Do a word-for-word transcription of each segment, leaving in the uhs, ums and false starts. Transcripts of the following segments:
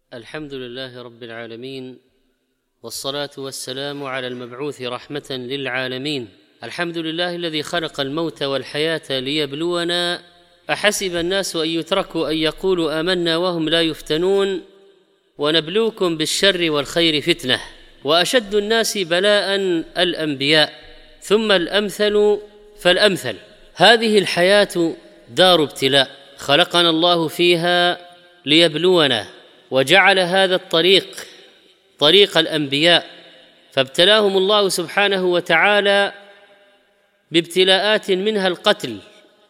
الحمد لله رب العالمين، والصلاة والسلام على المبعوث رحمة للعالمين. الحمد لله الذي خلق الموت والحياة ليبلونا، أحسب الناس أن يتركوا أن يقولوا آمنا وهم لا يفتنون، ونبلوكم بالشر والخير فتنة. وأشد الناس بلاء الأنبياء، ثم الأمثل فالأمثل. هذه الحياة دار ابتلاء خلقنا الله فيها ليبلونا، وجعل هذا الطريق طريق الأنبياء، فابتلاهم الله سبحانه وتعالى بابتلاءات منها القتل،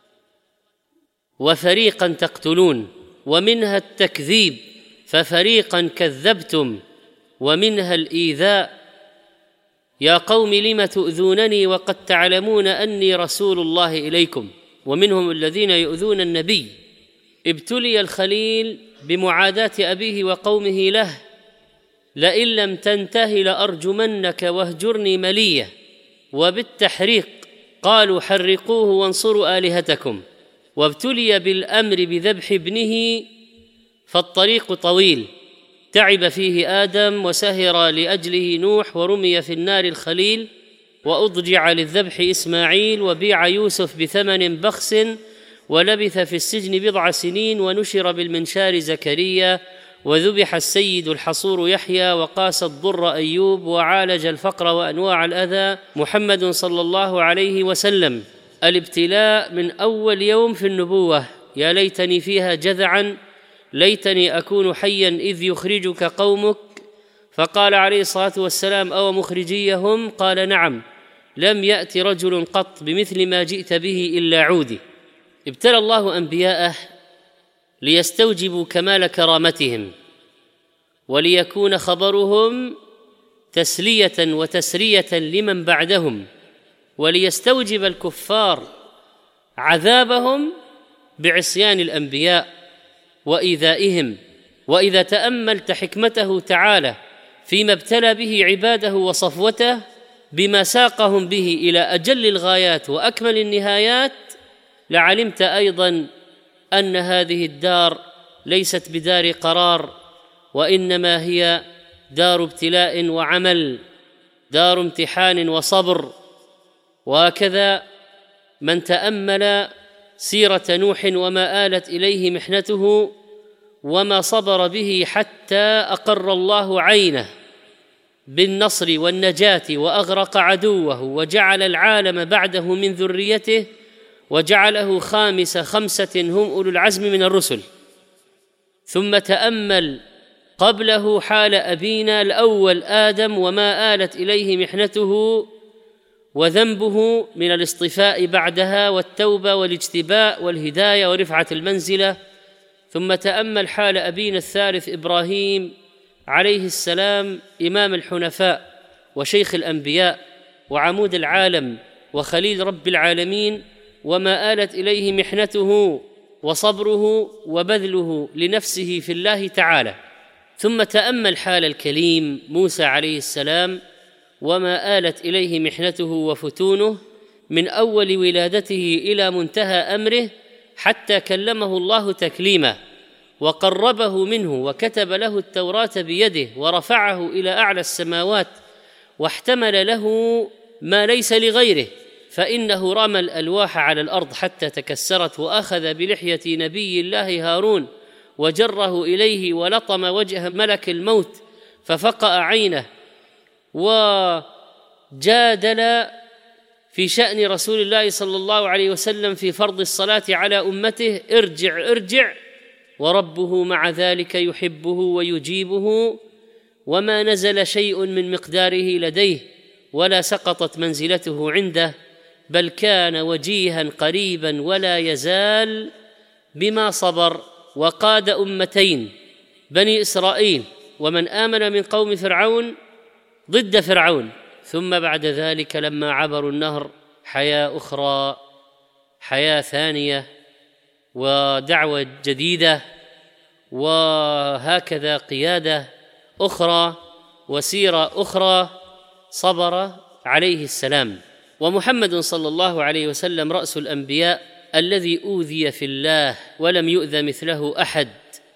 وفريقا تقتلون، ومنها التكذيب ففريقا كذبتم، ومنها الإيذاء، يا قوم لم تؤذونني وقد تعلمون أني رسول الله إليكم، ومنهم الذين يؤذون النبي. ابتلي الخليل بمعاداة أبيه وقومه له، لئن لم تنته لأرجمنك واهجرني مليا، وبالتحريق قالوا حرقوه وانصروا آلهتكم. وابتلي بالأمر بذبح ابنه، فالطريق طويل، تعب فيه آدم وسهر لأجله نوح، ورمي في النار الخليل، وأضجع للذبح إسماعيل، وبيع يوسف بثمن بخس، ولبث في السجن بضع سنين، ونشر بالمنشار زكريا، وذبح السيد الحصور يحيى، وقاس الضر أيوب، وعالج الفقر وأنواع الأذى محمد صلى الله عليه وسلم. الابتلاء من أول يوم في النبوة، يا ليتني فيها جذعا، ليتني أكون حيا إذ يخرجك قومك، فقال عليه الصلاة والسلام أو مخرجيهم؟ قال نعم، لم يأت رجل قط بمثل ما جئت به إلا عودي. ابتلى الله أنبياءه ليستوجبوا كمال كرامتهم، وليكون خبرهم تسلية وتسرية لمن بعدهم، وليستوجب الكفار عذابهم بعصيان الأنبياء وإيذائهم. وإذا تأملت حكمته تعالى فيما ابتلى به عباده وصفوته بما ساقهم به إلى أجل الغايات وأكمل النهايات، لعلمت أيضا أن هذه الدار ليست بدار قرار، وإنما هي دار ابتلاء وعمل، دار امتحان وصبر. وهكذا من تأمل سيرة نوح وما آلت إليه محنته، وما صبر به حتى أقر الله عينه بالنصر والنجاة، وأغرق عدوه، وجعل العالم بعده من ذريته، وجعله خامس خمسة هم أولو العزم من الرسل. ثم تأمل قبله حال أبينا الأول آدم، وما آلت إليه محنته وذنبه من الاصطفاء بعدها، والتوبة والاجتباء والهداية ورفعة المنزلة. ثم تأمل حال أبينا الثالث إبراهيم عليه السلام، إمام الحنفاء وشيخ الأنبياء وعمود العالم وخليل رب العالمين، وما آلت إليه محنته وصبره وبذله لنفسه في الله تعالى. ثم تأمل حال الكليم موسى عليه السلام، وما آلت إليه محنته وفتونه من أول ولادته إلى منتهى أمره، حتى كلمه الله تكليما، وقربه منه، وكتب له التوراة بيده، ورفعه إلى أعلى السماوات، واحتمل له ما ليس لغيره، فإنه رمى الألواح على الأرض حتى تكسرت، وأخذ بلحية نبي الله هارون وجره إليه، ولطم وجه ملك الموت ففقأ عينه، وجادل في شأن رسول الله صلى الله عليه وسلم في فرض الصلاة على أمته، ارجع ارجع، وربه مع ذلك يحبه ويجيبه، وما نزل شيء من مقداره لديه، ولا سقطت منزلته عنده، بل كان وجيها قريبا ولا يزال بما صبر. وقاد أمتين، بني إسرائيل ومن آمن من قوم فرعون ضد فرعون، ثم بعد ذلك لما عبروا النهر حياة أخرى، حياة ثانية ودعوة جديدة، وهكذا قيادة أخرى وسيرة أخرى صبر عليه السلام. ومحمد صلى الله عليه وسلم رأس الأنبياء الذي أوذي في الله ولم يؤذ مثله أحد،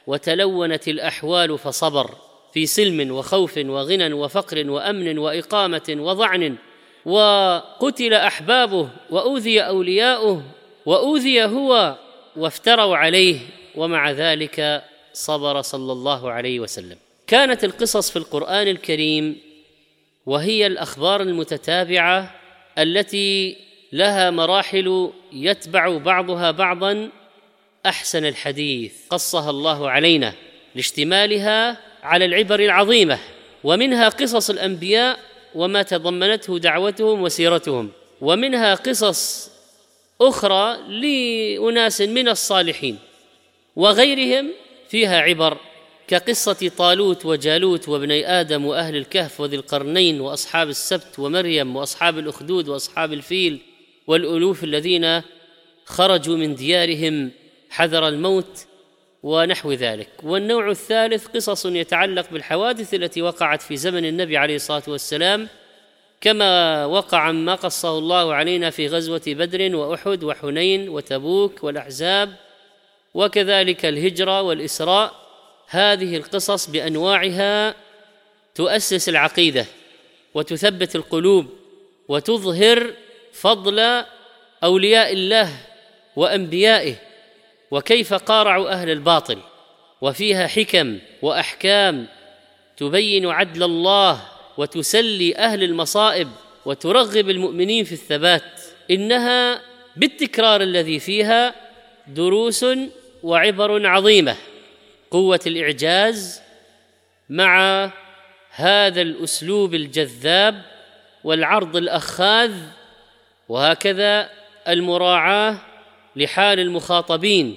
وتلونت الأحوال فصبر في سلم وخوف وغنى وفقر وأمن وإقامة وضعن، وقتل أحبابه وأوذي أولياؤه وأوذي هو وافتروا عليه، ومع ذلك صبر صلى الله عليه وسلم. كانت القصص في القرآن الكريم وهي الأخبار المتتابعة التي لها مراحل يتبع بعضها بعضا أحسن الحديث قصها الله علينا لاشتمالها على العبر العظيمة، ومنها قصص الأنبياء وما تضمنته دعوتهم وسيرتهم، ومنها قصص أخرى لأناس من الصالحين وغيرهم فيها عبر، كقصة طالوت وجالوت وابني آدم وأهل الكهف وذي القرنين وأصحاب السبت ومريم وأصحاب الأخدود وأصحاب الفيل والألوف الذين خرجوا من ديارهم حذر الموت ونحو ذلك. والنوع الثالث قصص يتعلق بالحوادث التي وقعت في زمن النبي عليه الصلاة والسلام، كما وقع ما قصه الله علينا في غزوة بدر وأحد وحنين وتبوك والأحزاب، وكذلك الهجرة والإسراء. هذه القصص بأنواعها تؤسس العقيدة وتثبت القلوب وتظهر فضل أولياء الله وأنبيائه وكيف قارعوا أهل الباطل، وفيها حكم وأحكام تبين عدل الله وتسلي أهل المصائب وترغب المؤمنين في الثبات. إنها بالتكرار الذي فيها دروس وعبر عظيمة. قوة الإعجاز مع هذا الأسلوب الجذاب والعرض الأخاذ، وهكذا المراعاة لحال المخاطبين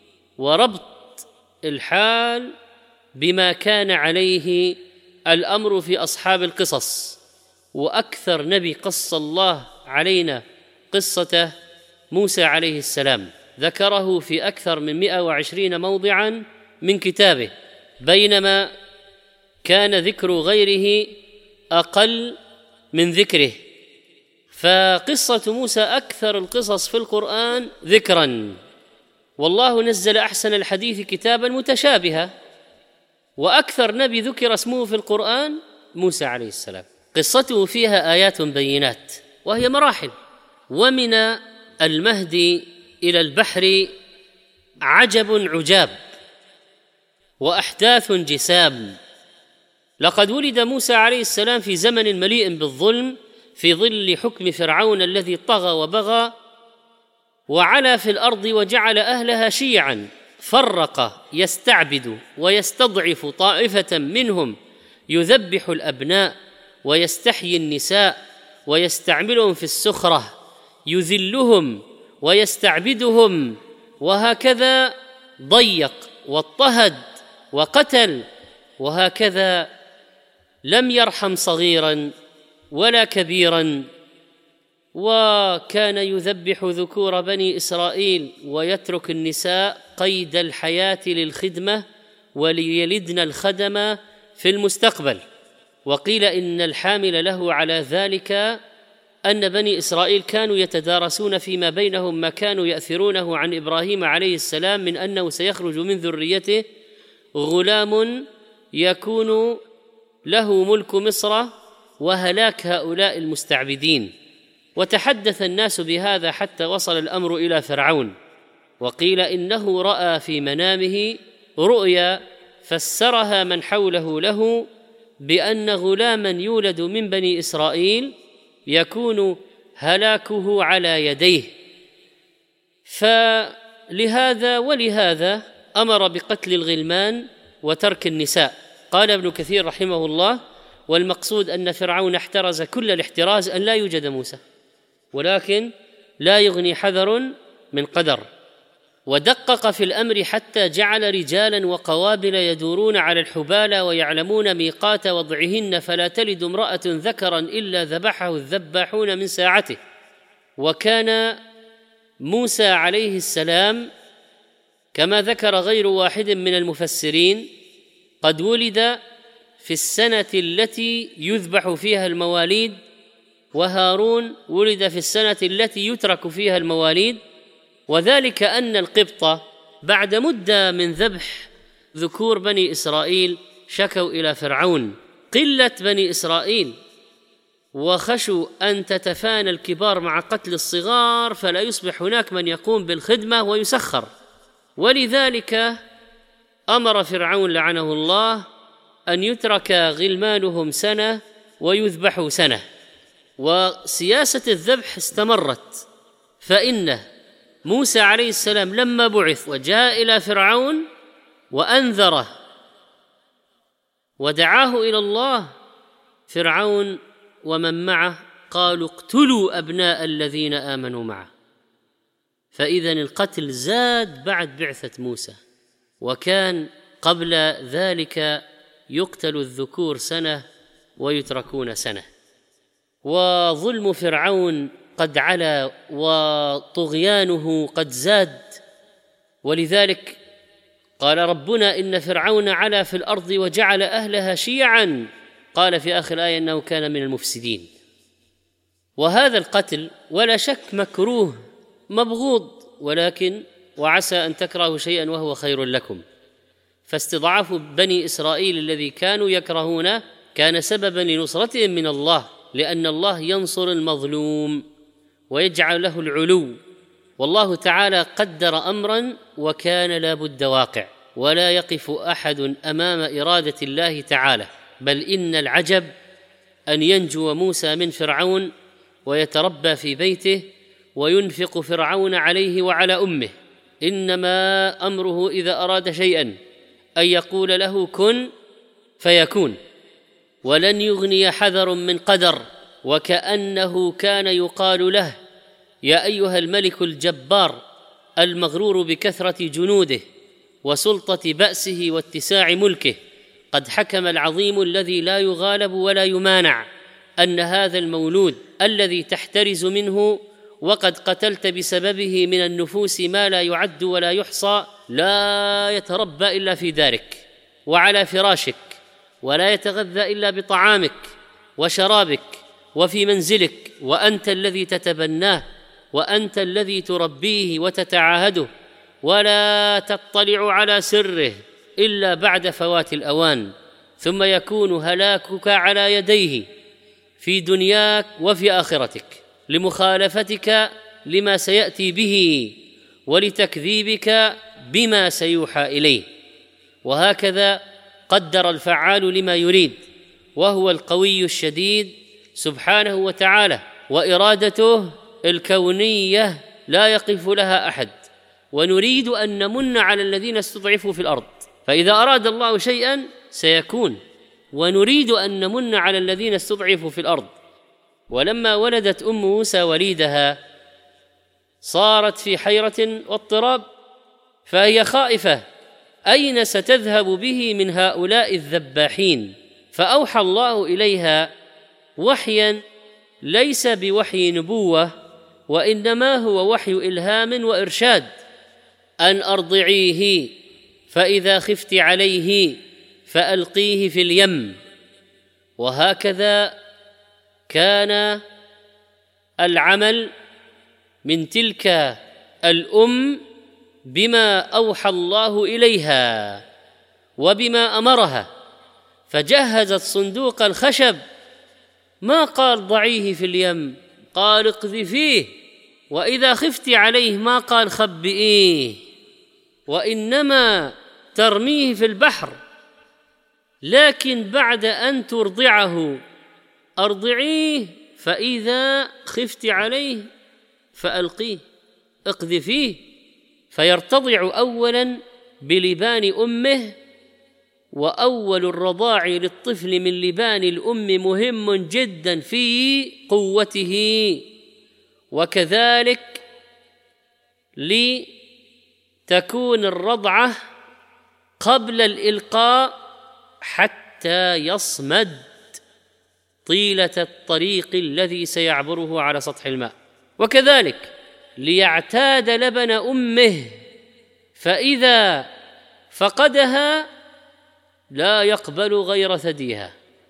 وربط الحال بما كان عليه الأمر في أصحاب القصص. وأكثر نبي قص الله علينا قصة موسى عليه السلام، ذكره في أكثر من مئة وعشرين موضعاً من كتابه، بينما كان ذكر غيره أقل من ذكره. فقصة موسى أكثر القصص في القرآن ذكراً، والله نزل أحسن الحديث كتاباً متشابها، وأكثر نبي ذكر اسمه في القرآن موسى عليه السلام. قصته فيها آيات بينات وهي مراحل، ومن المهد إلى البحر عجب عجاب وأحداث جسام. لقد ولد موسى عليه السلام في زمن مليء بالظلم، في ظل حكم فرعون الذي طغى وبغى وعلى في الأرض وجعل أهلها شيعاً، فرق يستعبد ويستضعف طائفة منهم، يذبح الأبناء ويستحيي النساء ويستعملهم في السخرة، يذلهم ويستعبدهم، وهكذا ضيق واضطهد وقتل، وهكذا لم يرحم صغيراً ولا كبيراً. وكان يذبح ذكور بني إسرائيل ويترك النساء قيد الحياة للخدمة وليلدن الخدم في المستقبل. وقيل إن الحامل له على ذلك أن بني إسرائيل كانوا يتدارسون فيما بينهم ما كانوا يأثرونه عن إبراهيم عليه السلام من أنه سيخرج من ذريته غلام يكون له ملك مصر وهلاك هؤلاء المستعبدين. وتحدث الناس بهذا حتى وصل الأمر إلى فرعون، وقيل إنه رأى في منامه رؤيا فسرها من حوله له بأن غلاما يولد من بني إسرائيل يكون هلاكه على يديه، فلهذا ولهذا أمر بقتل الغلمان وترك النساء. قال ابن كثير رحمه الله: والمقصود أن فرعون احترز كل الاحتراز أن لا يوجد موسى، ولكن لا يغني حذر من قدر. ودقق في الأمر حتى جعل رجالا وقوابل يدورون على الحبالى ويعلمون ميقات وضعهن، فلا تلد امرأة ذكرا إلا ذبحه الذباحون من ساعته. وكان موسى عليه السلام كما ذكر غير واحد من المفسرين قد ولد في السنة التي يذبح فيها المواليد، وهارون ولد في السنة التي يترك فيها المواليد، وذلك أن القبط بعد مدة من ذبح ذكور بني إسرائيل شكوا إلى فرعون قلة بني إسرائيل، وخشوا أن تتفانى الكبار مع قتل الصغار فلا يصبح هناك من يقوم بالخدمة ويسخر، ولذلك أمر فرعون لعنه الله أن يترك غلمانهم سنة ويذبحوا سنة، وسياسة الذبح استمرت. فإن موسى عليه السلام لما بعث وجاء إلى فرعون وأنذره ودعاه إلى الله، فرعون ومن معه قالوا اقتلوا أبناء الذين آمنوا معه. فإذن القتل زاد بعد بعثة موسى، وكان قبل ذلك يقتل الذكور سنة ويتركون سنة. وظلم فرعون قد علا وطغيانه قد زاد، ولذلك قال ربنا إن فرعون علا في الأرض وجعل أهلها شيعا، قال في آخر الآية إنه كان من المفسدين. وهذا القتل ولا شك مكروه مبغوض، ولكن وعسى أن تكرهوا شيئا وهو خير لكم. فاستضعاف بني إسرائيل الذي كانوا يكرهونه كان سببا لنصرتهم من الله، لأن الله ينصر المظلوم ويجعل له العلو، والله تعالى قدر أمرا وكان لا بد واقع، ولا يقف أحد أمام إرادة الله تعالى. بل إن العجب أن ينجو موسى من فرعون ويتربى في بيته وينفق فرعون عليه وعلى أمه. إنما أمره إذا أراد شيئا أن يقول له كن فيكون، ولن يغني حذر من قدر. وكأنه كان يقال له يا أيها الملك الجبار المغرور بكثرة جنوده وسلطة بأسه واتساع ملكه، قد حكم العظيم الذي لا يغالب ولا يمانع أن هذا المولود الذي تحترز منه وقد قتلت بسببه من النفوس ما لا يعد ولا يحصى لا يتربى إلا في دارك وعلى فراشك، ولا يتغذى إلا بطعامك وشرابك وفي منزلك، وأنت الذي تتبناه وأنت الذي تربيه وتتعاهده، ولا تطلع على سره إلا بعد فوات الأوان، ثم يكون هلاكك على يديه في دنياك وفي آخرتك لمخالفتك لما سيأتي به ولتكذيبك بما سيوحى إليه. وهكذا قدر الفعال لما يريد، وهو القوي الشديد سبحانه وتعالى، وإرادته الكونية لا يقف لها أحد. ونريد أن نمن على الذين استضعفوا في الأرض، فإذا أراد الله شيئا سيكون، ونريد أن نمن على الذين استضعفوا في الأرض. ولما ولدت أم موسى وليدها صارت في حيرة واضطراب، فهي خائفة أين ستذهب به من هؤلاء الذباحين، فأوحى الله إليها وحيا ليس بوحي نبوة، وإنما هو وحي إلهام وإرشاد، أن أرضعيه فإذا خفت عليه فألقيه في اليم. وهكذا كان العمل من تلك الأم بما أوحى الله إليها وبما أمرها، فجهزت صندوق الخشب، ما قال ضعيه في اليم، قال اقذفيه، وإذا خفت عليه ما قال خبئيه، وإنما ترميه في البحر. لكن بعد أن ترضعه أرضعيه، فإذا خفت عليه فألقيه، اقذفيه، فيرتضع أولا بلبان أمه. وأول الرضاع للطفل من لبان الأم مهم جدا في قوته، وكذلك لتكون الرضعة قبل الإلقاء حتى يصمد طيلة الطريق الذي سيعبره على سطح الماء، وكذلك ليعتاد لبن أمه، فإذا فقدها لا يقبل غير ثديها،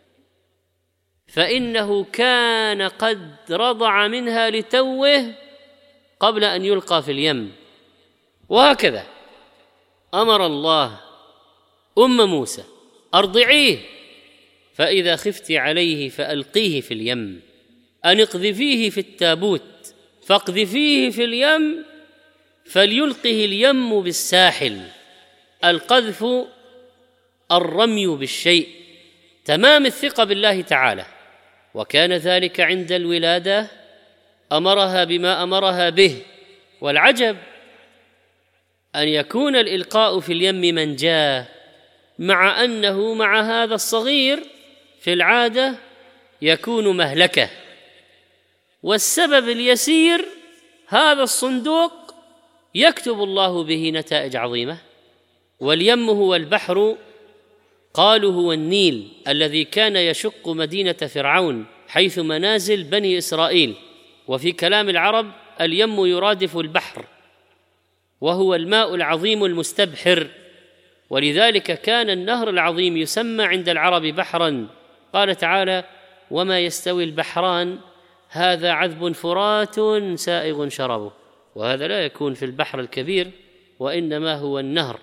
فإنه كان قد رضع منها لتوه قبل أن يلقى في اليم. وهكذا أمر الله أم موسى أرضعيه، فإذا خفت عليه فألقيه في اليم، أن اقذفيه في التابوت فاقذفيه في اليم فليلقه اليم بالساحل. القذف الرمي بالشيء، تمام الثقة بالله تعالى، وكان ذلك عند الولادة أمرها بما أمرها به. والعجب أن يكون الإلقاء في اليم منجاه، مع أنه مع هذا الصغير في العادة يكون مهلكة. والسبب اليسير هذا الصندوق يكتب الله به نتائج عظيمة. واليم هو البحر، قالوا هو النيل الذي كان يشق مدينة فرعون حيث منازل بني إسرائيل. وفي كلام العرب اليم يرادف البحر، وهو الماء العظيم المستبحر، ولذلك كان النهر العظيم يسمى عند العرب بحرا. قال تعالى: وما يستوي البحران هذا عذب فرات سائغ شربه، وهذا لا يكون في البحر الكبير وإنما هو النهر.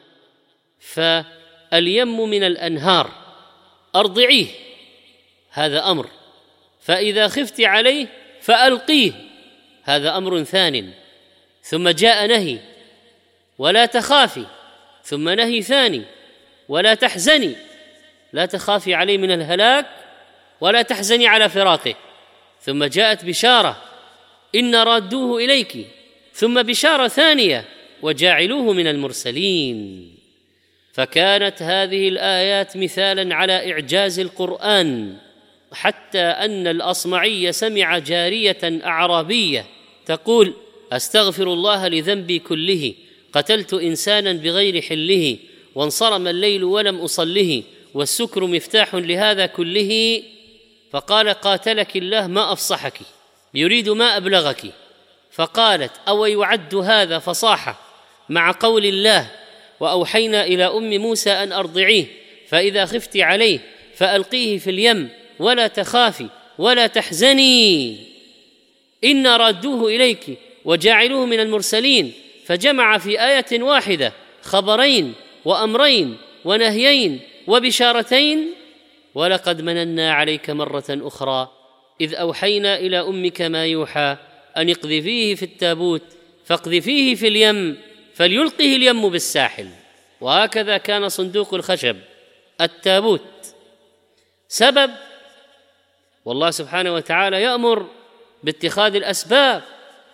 فاليم من الأنهار. أرضعيه، هذا أمر. فإذا خفت عليه فألقيه، هذا أمر ثان. ثم جاء نهي: ولا تخافي، ثم نهي ثاني: ولا تحزني، لا تخافي عليه من الهلاك ولا تحزني على فراقه. ثم جاءت بشارة: إن رادوه إليك، ثم بشارة ثانية: وجاعلوه من المرسلين. فكانت هذه الآيات مثالا على إعجاز القرآن، حتى أن الأصمعي سمع جارية أعرابية تقول: أستغفر الله لذنبي كله، قتلت إنسانا بغير حله، وانصرم الليل ولم أصله، والسكر مفتاح لهذا كله. فقال: قاتلك الله ما أفصحك، يريد ما أبلغك. فقالت: أو يعد هذا فصاحة مع قول الله: وأوحينا إلى أم موسى أن أرضعيه فإذا خفت عليه فألقيه في اليم ولا تخافي ولا تحزني إن رادوه إليك وجاعلوه من المرسلين. فجمع في آية واحدة خبرين وأمرين ونهيين وبشارتين. ولقد مننا عليك مرة أخرى إذ أوحينا إلى أمك ما يوحى أن اقذفيه في التابوت فاقذفيه في اليم فليلقه اليم بالساحل. وهكذا كان صندوق الخشب التابوت سبب، والله سبحانه وتعالى يأمر باتخاذ الأسباب.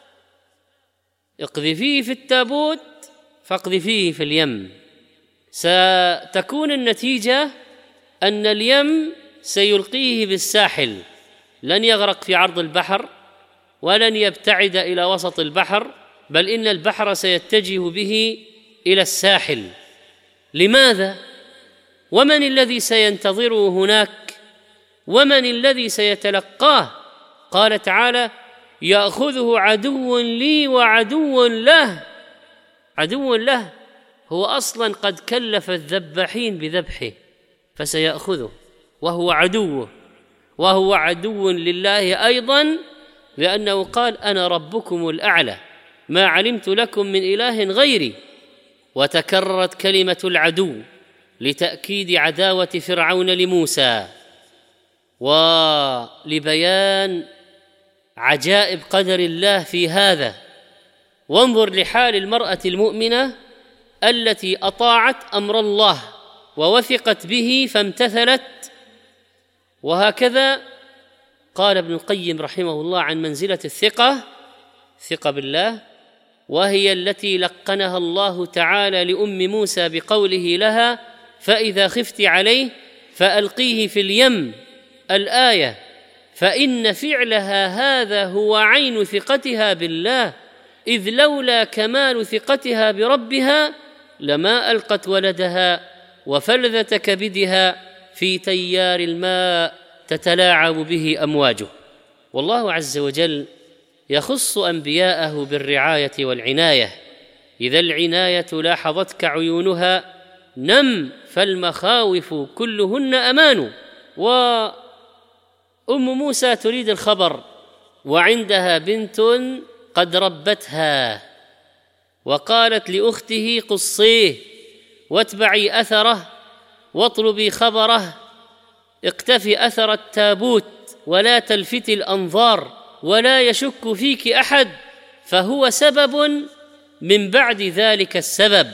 اقذفيه في التابوت فاقذفيه في اليم، ستكون النتيجة أن اليم سيلقيه بالساحل، لن يغرق في عرض البحر ولن يبتعد إلى وسط البحر، بل إن البحر سيتجه به إلى الساحل. لماذا؟ ومن الذي سينتظره هناك؟ ومن الذي سيتلقاه؟ قال تعالى: يأخذه عدو لي وعدو له. عدو له هو أصلا قد كلف الذباحين بذبحه، فسيأخذه وهو عدوه، وهو عدو لله أيضا، لأنه قال: أنا ربكم الأعلى ما علمت لكم من إله غيري. وتكررت كلمة العدو لتأكيد عداوة فرعون لموسى ولبيان عجائب قدر الله في هذا. وانظر لحال المرأة المؤمنة التي أطاعت أمر الله ووثقت به فامتثلت. وهكذا قال ابن القيم رحمه الله عن منزلة الثقة، ثقة بالله، وهي التي لقنها الله تعالى لأم موسى بقوله لها: فإذا خفت عليه فألقيه في اليم، الآية. فإن فعلها هذا هو عين ثقتها بالله، إذ لولا كمال ثقتها بربها لما ألقت ولدها وفلذة كبدها في تيار الماء تتلاعب به أمواجه. والله عز وجل يخص أنبياءه بالرعاية والعناية. إذا العناية لاحظتك عيونها نم، فالمخاوف كلهن أمان. وأم موسى تريد الخبر، وعندها بنت قد ربتها، وقالت لأخته: قصيه واتبعي أثره واطلبي خبره، اقتفي أثر التابوت ولا تلفتي الأنظار ولا يشك فيك أحد، فهو سبب من بعد ذلك السبب.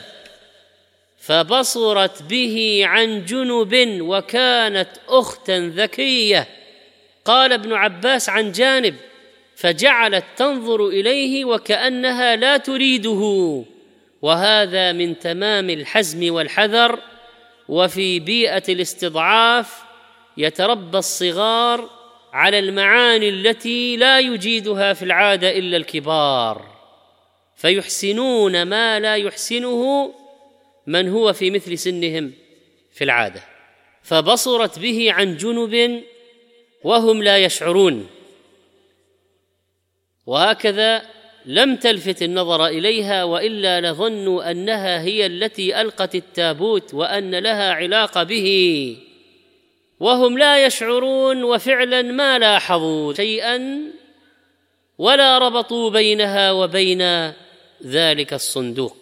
فبصرت به عن جنب وكانت أختا ذكية. قال ابن عباس عن جانب: فجعلت تنظر إليه وكأنها لا تريده، وهذا من تمام الحزم والحذر. وفي بيئة الاستضعاف يتربى الصغار على المعاني التي لا يجيدها في العادة إلا الكبار، فيحسنون ما لا يحسنه من هو في مثل سنهم في العادة. فبصرت به عن جنب وهم لا يشعرون، وهكذا لم تلفت النظر إليها، وإلا لظنوا أنها هي التي ألقت التابوت وأن لها علاقة به، وهم لا يشعرون، وفعلا ما لاحظوا شيئا ولا ربطوا بينها وبين ذلك الصندوق.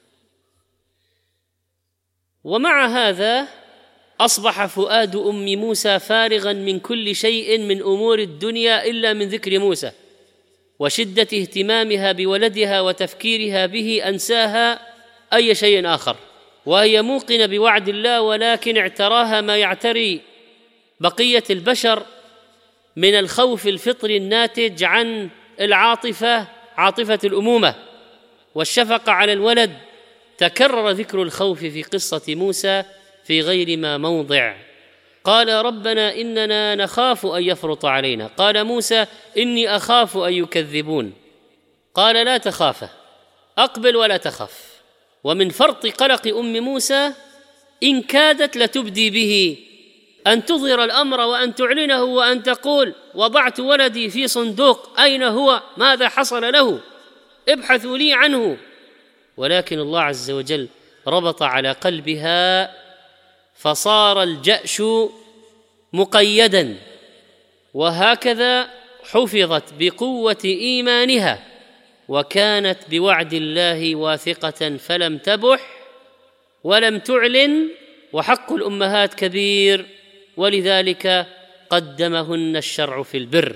ومع هذا أصبح فؤاد أم موسى فارغا من كل شيء من أمور الدنيا إلا من ذكر موسى، وشدة اهتمامها بولدها وتفكيرها به أنساها أي شيء آخر، وهي موقنة بوعد الله، ولكن اعتراها ما يعتري بقية البشر من الخوف الفطري الناتج عن العاطفة، عاطفة الأمومة والشفقة على الولد. تكرر ذكر الخوف في قصة موسى في غير ما موضع. قال: ربنا إننا نخاف أن يفرط علينا. قال موسى: إني أخاف أن يكذبون. قال: لا تخافا، أقبل ولا تخف. ومن فرط قلق أم موسى إن كادت لتبدي به، أن تظهر الأمر وأن تعلنه وأن تقول: وضعت ولدي في صندوق، أين هو؟ ماذا حصل له؟ ابحثوا لي عنه. ولكن الله عز وجل ربط على قلبها، فصار الجأش مقيدا، وهكذا حفظت بقوة إيمانها، وكانت بوعد الله واثقة، فلم تبح ولم تعلن. وحق الأمهات كبير، ولذلك قدمهن الشرع في البر.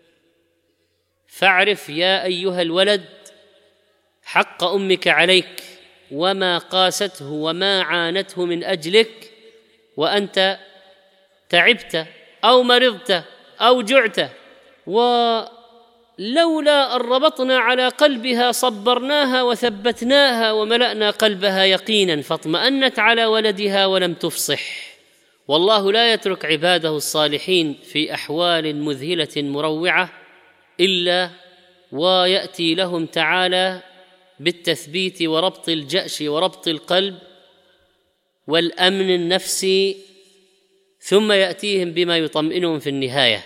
فاعرف يا أيها الولد حق أمك عليك، وما قاسته وما عانته من أجلك، وأنت تعبت أو مرضت أو جعت، ولولا أن ربطنا على قلبها صبرناها وثبتناها وملأنا قلبها يقينا، فاطمأنت على ولدها ولم تفصح. والله لا يترك عباده الصالحين في أحوال مذهلة مروعة إلا ويأتي لهم تعالى بالتثبيت وربط الجأش وربط القلب والأمن النفسي، ثم يأتيهم بما يطمئنهم في النهاية.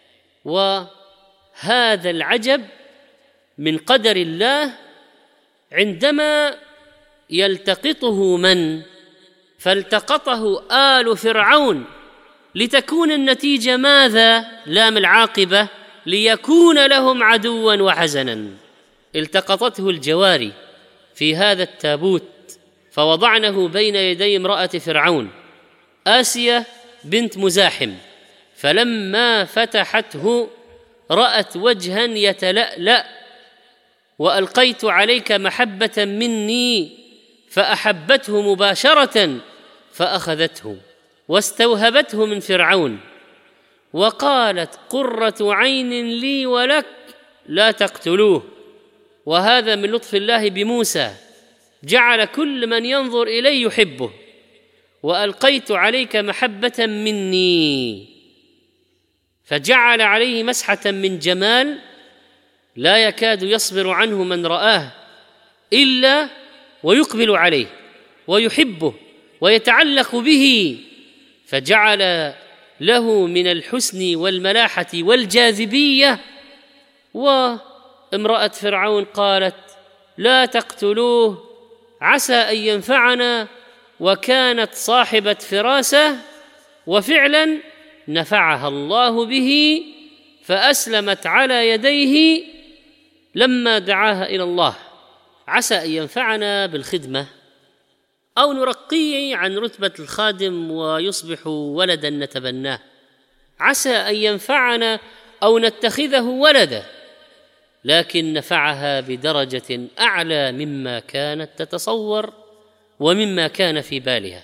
وهذا العجب من قدر الله عندما يلتقطه من؟ فالتقطه آل فرعون لتكون النتيجة ماذا؟ لام العاقبة، ليكون لهم عدوا وحزنا. التقطته الجواري في هذا التابوت فوضعنه بين يدي امرأة فرعون آسية بنت مزاحم، فلما فتحته رأت وجها يتلألأ: وألقيت عليك محبة مني، فأحبته مباشرة فأخذته واستوهبته من فرعون، وقالت: قرة عين لي ولك لا تقتلوه. وهذا من لطف الله بموسى، جعل كل من ينظر إليه يحبه. وألقيت عليك محبة مني، فجعل عليه مسحة من جمال لا يكاد يصبر عنه من رآه إلا ويقبل عليه ويحبه ويتعلق به، فجعل له من الحسن والملاحة والجاذبية. وامرأة فرعون قالت: لا تقتلوه عسى أن ينفعنا، وكانت صاحبة فراسة، وفعلا نفعها الله به، فأسلمت على يديه لما دعاها إلى الله. عسى أن ينفعنا بالخدمة أو نرقيه عن رتبة الخادم ويصبح ولدا نتبناه، عسى أن ينفعنا أو نتخذه ولدا، لكن نفعها بدرجة أعلى مما كانت تتصور ومما كان في بالها.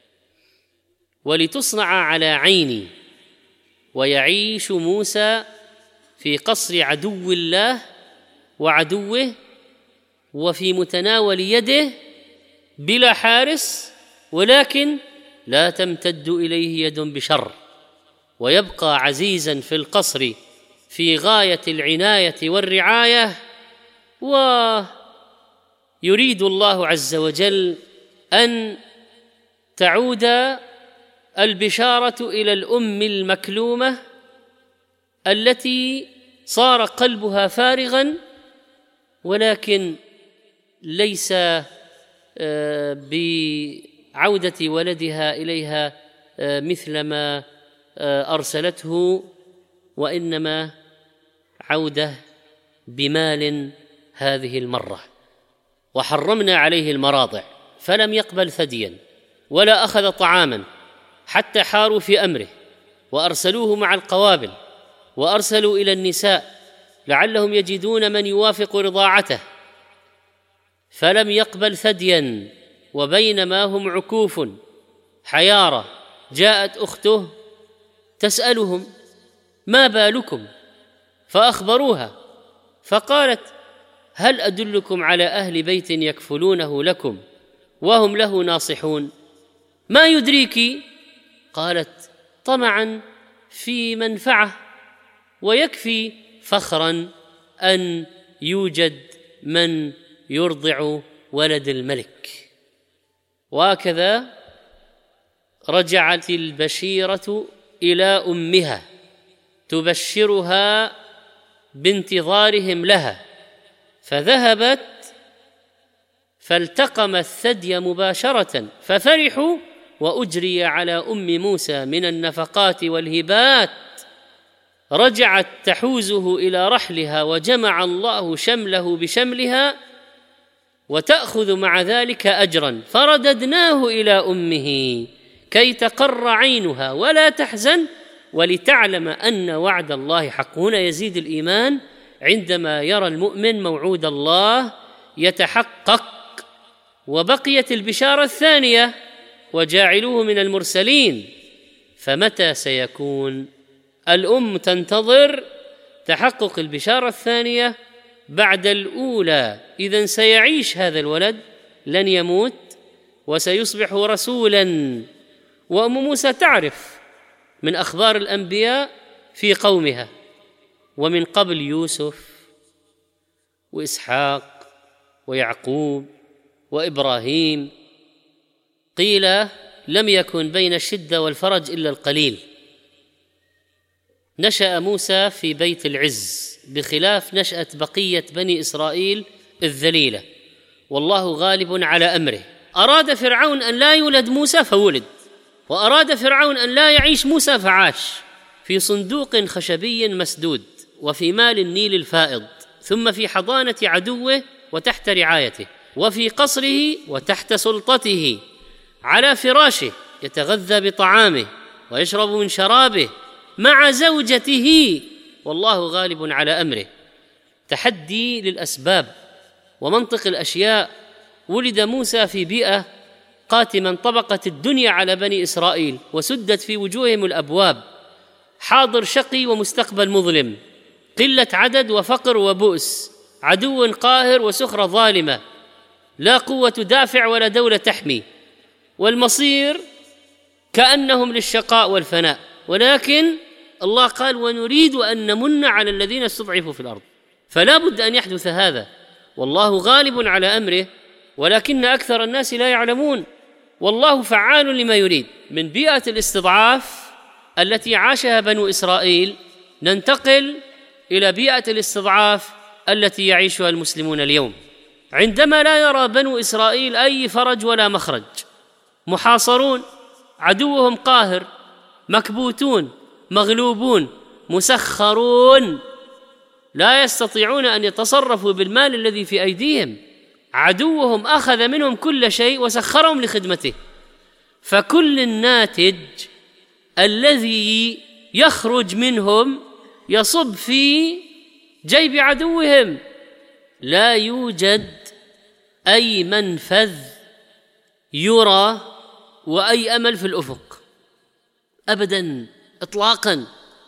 ولتصنع على عيني، ويعيش موسى في قصر عدو الله وعدوه وفي متناول يده بلا حارس، ولكن لا تمتد إليه يد بشر، ويبقى عزيزا في القصر في غاية العناية والرعاية. ويريد الله عز وجل أن تعود البشارة إلى الأم المكلومة التي صار قلبها فارغا، ولكن ليس بعودة ولدها إليها مثلما أرسلته، وإنما عودة بمال هذه المرة. وحرمنا عليه المراضع فلم يقبل ثديا ولا أخذ طعاما حتى حاروا في أمره، وأرسلوه مع القوابل، وأرسلوا إلى النساء لعلهم يجدون من يوافق رضاعته، فلم يقبل ثديا. وبينما هم عكوف حيارى جاءت أخته تسألهم ما بالكم، فأخبروها، فقالت هل أدلكم على أهل بيت يكفلونه لكم وهم له ناصحون؟ ما يدريك؟ قالت طمعا في منفعة، ويكفي فخرا أن يوجد من يرضع ولد الملك. وهكذا رجعت البشيرة إلى أمها تبشرها بانتظارهم لها، فذهبت فالتقم الثدي مباشرة ففرحوا، وأجري على أم موسى من النفقات والهبات. رجعت تحوزه إلى رحلها، وجمع الله شمله بشملها، وتأخذ مع ذلك أجرا. فرددناه إلى أمه كي تقر عينها ولا تحزن ولتعلم أن وعد الله حق. هنا يزيد الإيمان عندما يرى المؤمن موعود الله يتحقق. وبقيت البشارة الثانية وجاعلوه من المرسلين، فمتى سيكون؟ الأم تنتظر تحقق البشارة الثانية بعد الأولى. إذن سيعيش هذا الولد، لن يموت، وسيصبح رسولا. وأم موسى تعرف من أخبار الأنبياء في قومها، ومن قبل يوسف وإسحاق ويعقوب وإبراهيم، قيل لم يكن بين الشدة والفرج إلا القليل. نشأ موسى في بيت العز بخلاف نشأة بقية بني إسرائيل الذليلة، والله غالب على أمره. أراد فرعون أن لا يولد موسى فولد، وأراد فرعون أن لا يعيش موسى فعاش في صندوق خشبي مسدود، وفي مال النيل الفائض، ثم في حضانة عدوه وتحت رعايته، وفي قصره وتحت سلطته، على فراشه يتغذى بطعامه ويشرب من شرابه مع زوجته، والله غالب على أمره. تحدي للأسباب ومنطق الأشياء. ولد موسى في بيئة قاتما طبقت الدنيا على بني إسرائيل، وسدت في وجوههم الأبواب، حاضر شقي ومستقبل مظلم، قلة عدد وفقر وبؤس، عدو قاهر وسخرة ظالمة، لا قوة دافع ولا دولة تحمي، والمصير كأنهم للشقاء والفناء. ولكن الله قال ونريد أن نمن على الذين استضعفوا في الأرض، فلا بد أن يحدث هذا، والله غالب على أمره، ولكن أكثر الناس لا يعلمون. والله فعال لما يريد. من بيئة الاستضعاف التي عاشها بنو إسرائيل ننتقل إلى بيئة الاستضعاف التي يعيشها المسلمون اليوم، عندما لا يرى بنو إسرائيل أي فرج ولا مخرج، محاصرون، عدوهم قاهر، مكبوتون، مغلوبون، مسخرون، لا يستطيعون أن يتصرفوا بالمال الذي في أيديهم. عدوهم أخذ منهم كل شيء وسخرهم لخدمته، فكل الناتج الذي يخرج منهم يصب في جيب عدوهم، لا يوجد أي منفذ يرى وأي أمل في الأفق أبداً إطلاقاً،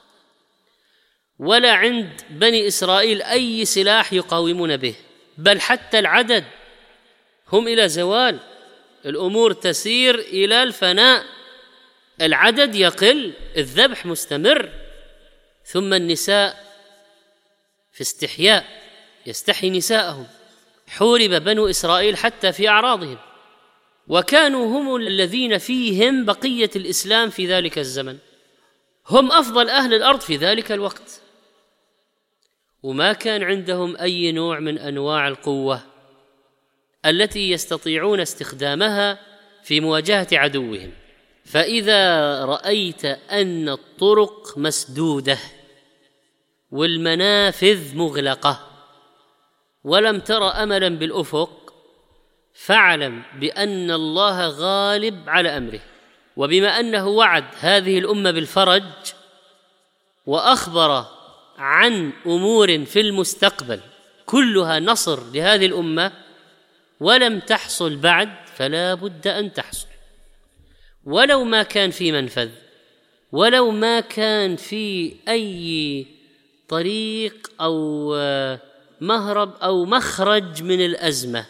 ولا عند بني إسرائيل أي سلاح يقاومون به، بل حتى العدد هم إلى زوال، الأمور تسير إلى الفناء، العدد يقل، الذبح مستمر. ثم النساء في استحياء، يستحي نساءهم، حورب بنو إسرائيل حتى في أعراضهم، وكانوا هم الذين فيهم بقية الإسلام في ذلك الزمن، هم أفضل أهل الأرض في ذلك الوقت، وما كان عندهم أي نوع من أنواع القوة التي يستطيعون استخدامها في مواجهة عدوهم. فإذا رأيت أن الطرق مسدودة والمنافذ مغلقة ولم تر أملا بالأفق، فاعلم بأن الله غالب على أمره، وبما أنه وعد هذه الأمة بالفرج وأخبر عن أمور في المستقبل كلها نصر لهذه الأمة ولم تحصل بعد، فلا بد أن تحصل، ولو ما كان في منفذ، ولو ما كان في أي طريق أو مهرب أو مخرج من الأزمة،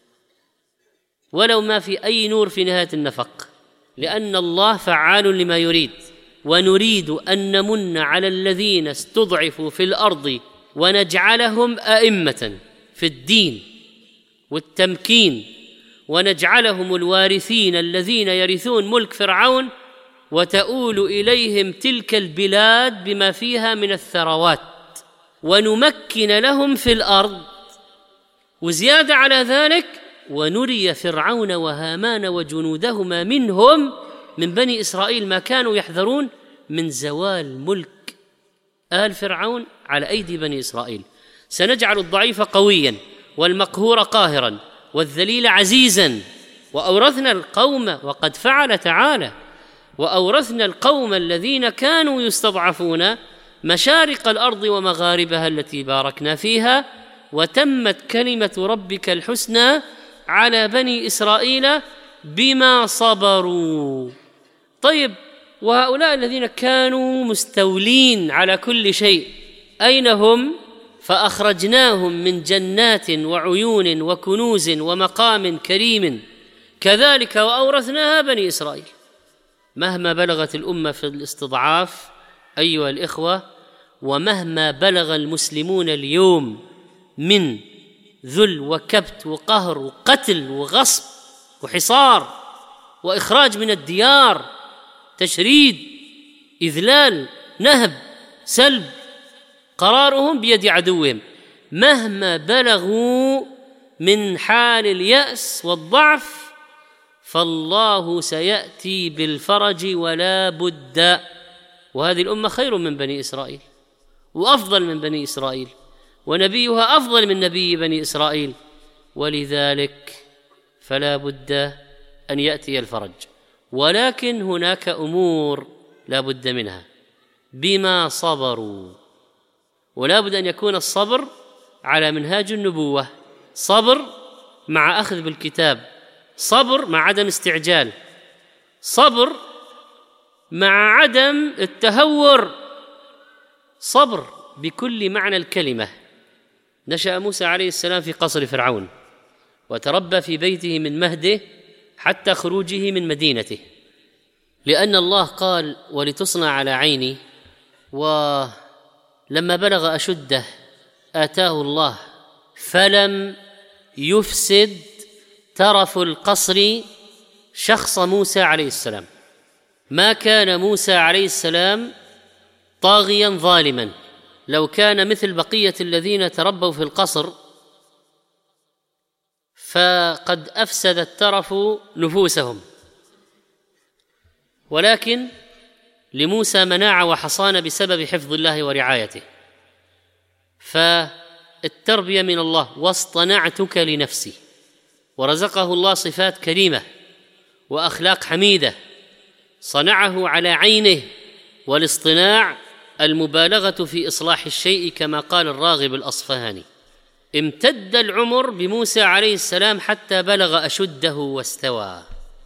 ولو ما في أي نور في نهاية النفق، لأن الله فعال لما يريد. ونريد أن نمن على الذين استضعفوا في الأرض ونجعلهم أئمة في الدين والتمكين، ونجعلهم الوارثين الذين يرثون ملك فرعون، وتؤول إليهم تلك البلاد بما فيها من الثروات، ونمكن لهم في الأرض، وزيادة على ذلك ونري فرعون وهامان وجنودهما منهم من بني إسرائيل ما كانوا يحذرون من زوال ملك آل فرعون على أيدي بني إسرائيل. سنجعل الضعيف قويا والمقهور قاهرا والذليل عزيزا، وأورثنا القوم، وقد فعل تعالى، وأورثنا القوم الذين كانوا يستضعفون مشارق الأرض ومغاربها التي باركنا فيها، وتمت كلمة ربك الحسنى على بني إسرائيل بما صبروا. طيب، وهؤلاء الذين كانوا مستولين على كل شيء أين هم؟ فأخرجناهم من جنات وعيون وكنوز ومقام كريم كذلك وأورثناها بني إسرائيل. مهما بلغت الأمة في الاستضعاف أيها الإخوة، ومهما بلغ المسلمون اليوم من ذل وكبت وقهر وقتل وغصب وحصار وإخراج من الديار، تشريد، إذلال، نهب، سلب، قرارهم بيد عدوهم، مهما بلغوا من حال اليأس والضعف فالله سيأتي بالفرج ولا بد. وهذه الأمة خير من بني إسرائيل وأفضل من بني إسرائيل، ونبيها أفضل من نبي بني إسرائيل، ولذلك فلا بد أن يأتي الفرج. ولكن هناك أمور لا بد منها بما صبروا، ولا بد أن يكون الصبر على منهاج النبوة، صبر مع أخذ بالكتاب، صبر مع عدم استعجال، صبر مع عدم التهور، صبر بكل معنى الكلمة. نشأ موسى عليه السلام في قصر فرعون، وتربى في بيته من مهده حتى خروجه من مدينته، لأن الله قال ولتصنع على عيني. ولما بلغ أشده آتاه الله، فلم يفسد ترف القصر شخص موسى عليه السلام. ما كان موسى عليه السلام طاغيا ظالما، لو كان مثل بقية الذين تربوا في القصر فقد أفسد الترف نفوسهم، ولكن لموسى مناعة وحصانة بسبب حفظ الله ورعايته، فالتربية من الله. واصطنعتك لنفسي، ورزقه الله صفات كريمة وأخلاق حميدة صنعه على عينه، والاصطناع المبالغة في إصلاح الشيء كما قال الراغب الأصفهاني. امتد العمر بموسى عليه السلام حتى بلغ أشده واستوى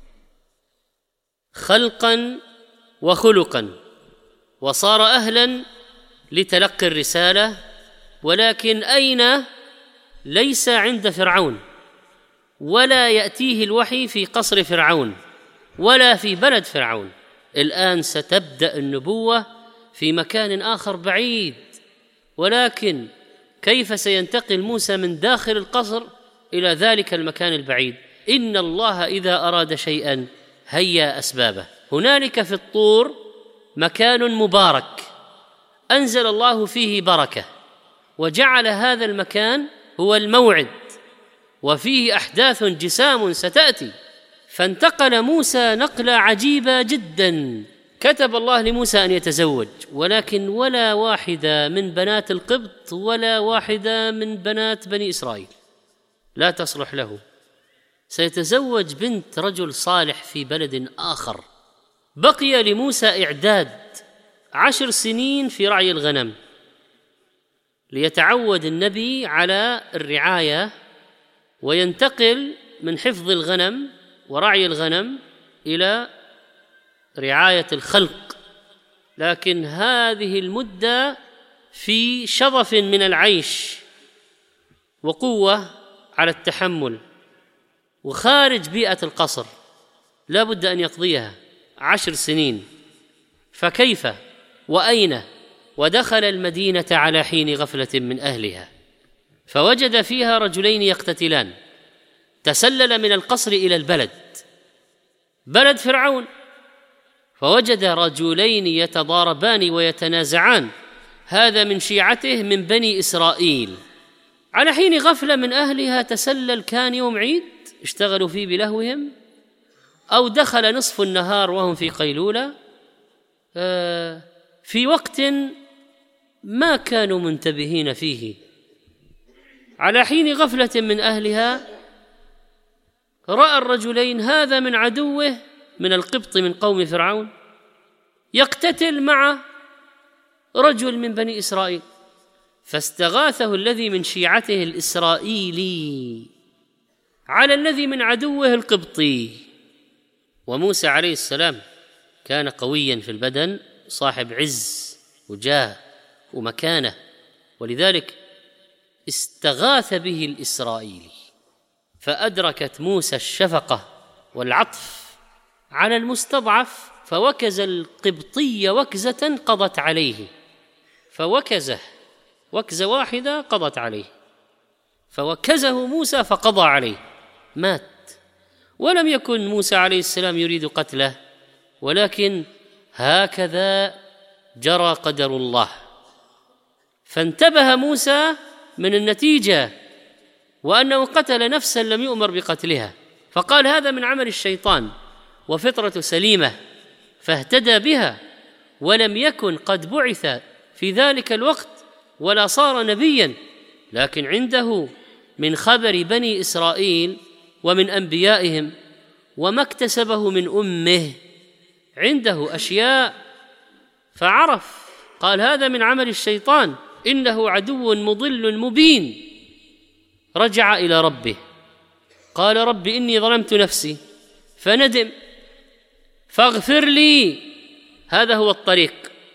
خلقا وخلقا، وصار أهلا لتلقي الرسالة، ولكن أين؟ ليس عند فرعون، ولا يأتيه الوحي في قصر فرعون ولا في بلد فرعون. الآن ستبدأ النبوة في مكان آخر بعيد، ولكن كيف سينتقل موسى من داخل القصر إلى ذلك المكان البعيد؟ إن الله إذا أراد شيئا هيا أسبابه. هنالك في الطور مكان مبارك أنزل الله فيه بركة، وجعل هذا المكان هو الموعد، وفيه أحداث جسام ستأتي. فانتقل موسى نقلة عجيبة جدا. كتب الله لموسى أن يتزوج، ولكن ولا واحدة من بنات القبط ولا واحدة من بنات بني إسرائيل لا تصلح له. سيتزوج بنت رجل صالح في بلد آخر. بقي لموسى إعداد عشر سنين في رعي الغنم ليتعود النبي على الرعاية، وينتقل من حفظ الغنم ورعي الغنم إلى رعاية الخلق. لكن هذه المدة في شظف من العيش وقوة على التحمل، وخارج بيئة القصر لا بد أن يقضيها عشر سنين. فكيف وأين؟ ودخل المدينة على حين غفلة من أهلها، فوجد فيها رجلين يقتتلان. تسلل من القصر إلى البلد، بلد فرعون، فوجد رجلين يتضاربان ويتنازعان، هذا من شيعته من بني إسرائيل. على حين غفلة من أهلها تسلل، كان يوم عيد اشتغلوا فيه بلهوهم، أو دخل نصف النهار وهم في قيلولة في وقت ما كانوا منتبهين فيه. على حين غفلة من أهلها رأى الرجلين هذا من عدوه من القبط من قوم فرعون يقتتل مع رجل من بني إسرائيل، فاستغاثه الذي من شيعته الإسرائيلي على الذي من عدوه القبطي. وموسى عليه السلام كان قويا في البدن، صاحب عز وجاه ومكانة، ولذلك استغاث به الإسرائيلي، فأدركت موسى الشفقة والعطف على المستضعف، فوكز القبطي وكزة قضت عليه، فوكزه وكزة واحدة قضت عليه، فوكزه موسى فقضى عليه، مات. ولم يكن موسى عليه السلام يريد قتله، ولكن هكذا جرى قدر الله. فانتبه موسى من النتيجة، وأنه قتل نفسا لم يؤمر بقتلها، فقال هذا من عمل الشيطان، وفطرة سليمة، فاهتدى بها، ولم يكن قد بعث في ذلك الوقت ولا صار نبيا، لكن عنده من خبر بني إسرائيل ومن أنبيائهم وما اكتسبه من أمه عنده أشياء، فعرف، قال هذا من عمل الشيطان، إنه عدو مضل مبين. رجع إلى ربه قال رب إني ظلمت نفسي، فندم فاغفر لي. هذا هو الطريق.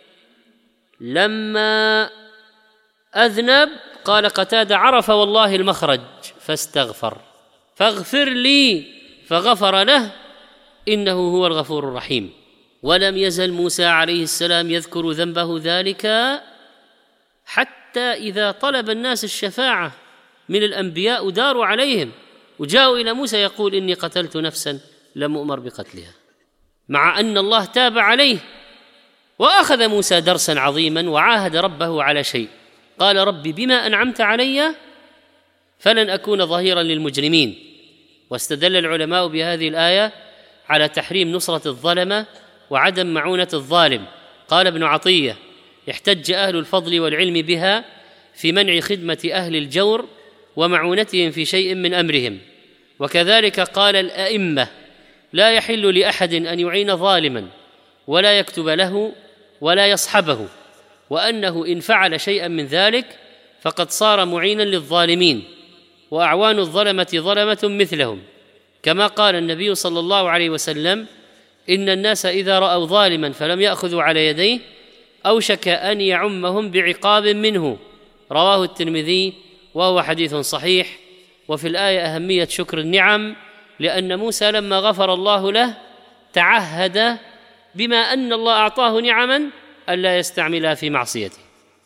لما أذنب قال قتادة عرف والله المخرج فاستغفر، فاغفر لي فغفر له، إنه هو الغفور الرحيم. ولم يزل موسى عليه السلام يذكر ذنبه ذلك حتى إذا طلب الناس الشفاعة من الأنبياء وداروا عليهم وجاءوا إلى موسى يقول إني قتلت نفسا لم أؤمر بقتلها، مع أن الله تاب عليه. وأخذ موسى درسا عظيما وعاهد ربه على شيء، قال رب بما أنعمت علي فلن أكون ظهيرا للمجرمين. واستدل العلماء بهذه الآية على تحريم نصرة الظلمة وعدم معونة الظالم. قال ابن عطية احتج أهل الفضل والعلم بها في منع خدمة أهل الجور ومعونتهم في شيء من أمرهم، وكذلك قال الأئمة: لا يحل لأحد أن يعين ظالما ولا يكتب له ولا يصحبه، وأنه إن فعل شيئا من ذلك فقد صار معينا للظالمين، وأعوان الظلمة ظلمة مثلهم، كما قال النبي صلى الله عليه وسلم: إن الناس إذا رأوا ظالما فلم يأخذوا على يديه أوشك أن يعمهم بعقاب منه. رواه الترمذي وهو حديث صحيح. وفي الآية أهمية شكر النعم، لأن موسى لما غفر الله له تعهد بما أن الله أعطاه نعما ألا يستعملها في معصيته،